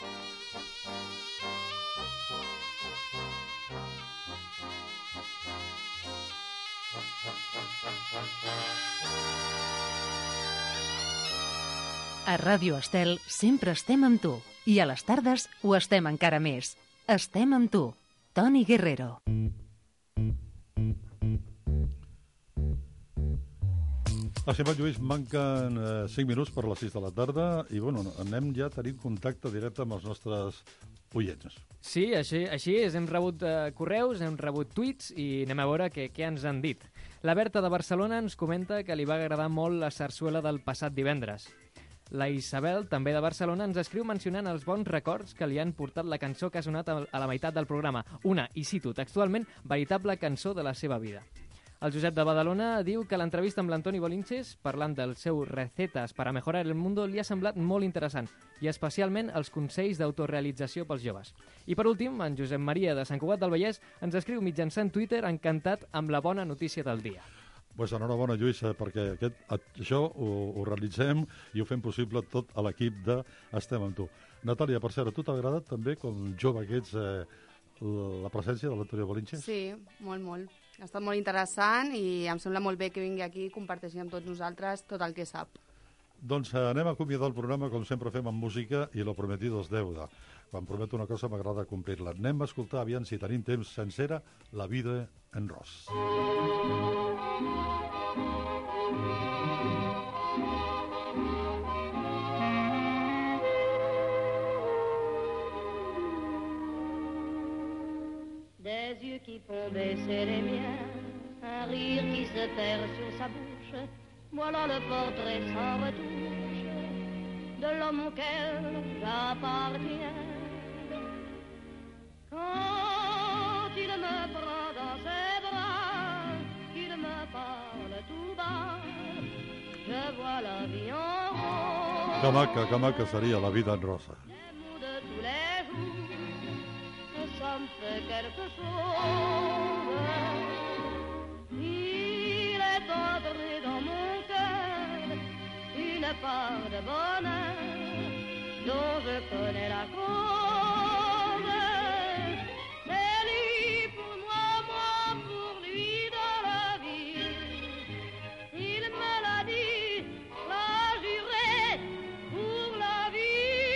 A Ràdio Estel sempre estem amb tu i a les tardes ho estem encara més. Estem amb tu, Toni Guerrero. Estimat Lluís, manquen 5 minuts per les 6 de la tarda i anem ja tenint contacte directe amb els nostres oients. Sí, així és. Hem rebut correus, hem rebut tuits i anem a veure què ens han dit. La Berta de Barcelona ens comenta que li va agradar molt la sarsuela del passat divendres. La Isabel, també de Barcelona, ens escriu mencionant els bons records que li han portat la cançó que ha sonat a la meitat del programa. Una, i cito textualment, veritable cançó de la seva vida. El Josep de Badalona diu que l'entrevista amb l'Antoni Bolinches, parlant del seu Recetes para mejorar el mundo, li ha semblat molt interessant, i especialment els consells d'autorealització pels joves. I per últim, en Josep Maria de Sant Cugat del Vallès ens escriu mitjançant Twitter encantat amb la bona notícia del dia. Pues enhorabona, Lluís, perquè això ho realitzem i ho fem possible tot a l'equip de Estem amb tu. Natàlia, per cert, a tu t'ha agradat també, com jove que ets, la presència de l'Antoni Bolinches? Sí, molt. Ha estat molt interessant i em sembla molt bé que vingui aquí i comparteixi amb tots nosaltres tot el que sap. Doncs anem a acomiadar el programa, com sempre fem amb música, i lo prometido es deuda. Quan prometo una cosa m'agrada complir-la. Anem a escoltar, aviam si tenim temps sencera, La vida en ros. Des yeux qui font baisser les miens, un rire qui se perd sur sa bouche, voilà le portrait sans retouche de l'homme auquel j'appartiens. Quand il me prend dans ses bras, qu'il me parle tout bas, je vois la vie en rose. Que maca seria la vida en rosa. Ça me fait quelque chose. Il est entré dans mon cœur une part de bonheur dont je connais la cause. C'est lui pour moi pour lui dans la vie. Il me l'a dit, l'a juré pour la vie.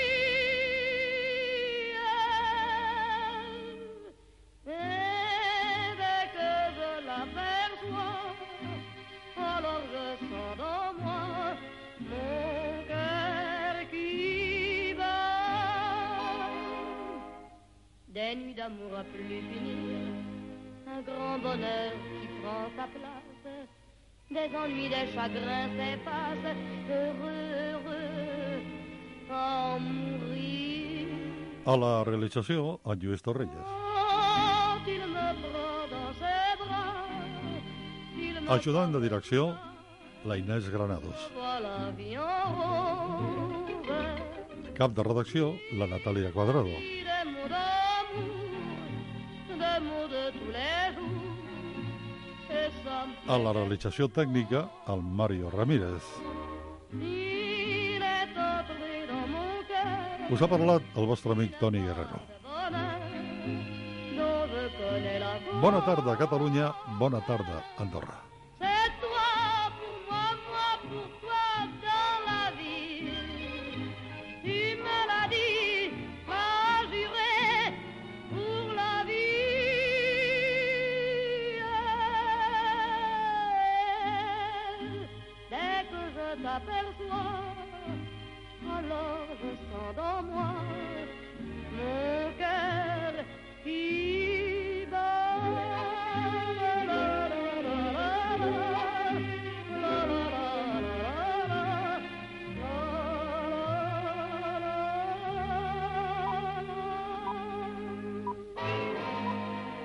Alors je sens dans moi mon cœur qui bat. Des nuits d'amour à plus finir, un grand bonheur qui prend sa place, des ennuis, des chagrins s'effacent, heureux, sans mourir. A la realització, en Lluís Torrelles. Quand il me prend dans ses bras, Ajudant de direcció, la Inés Granados. Cap de redacció, la Natàlia Cuadrado. A la realització tècnica, el Mario Ramírez. Us ha parlat el vostre amic Toni Guerrero. Bona tarda, Catalunya. Bona tarda, Andorra. Alors je sens dans moi mon cœur qui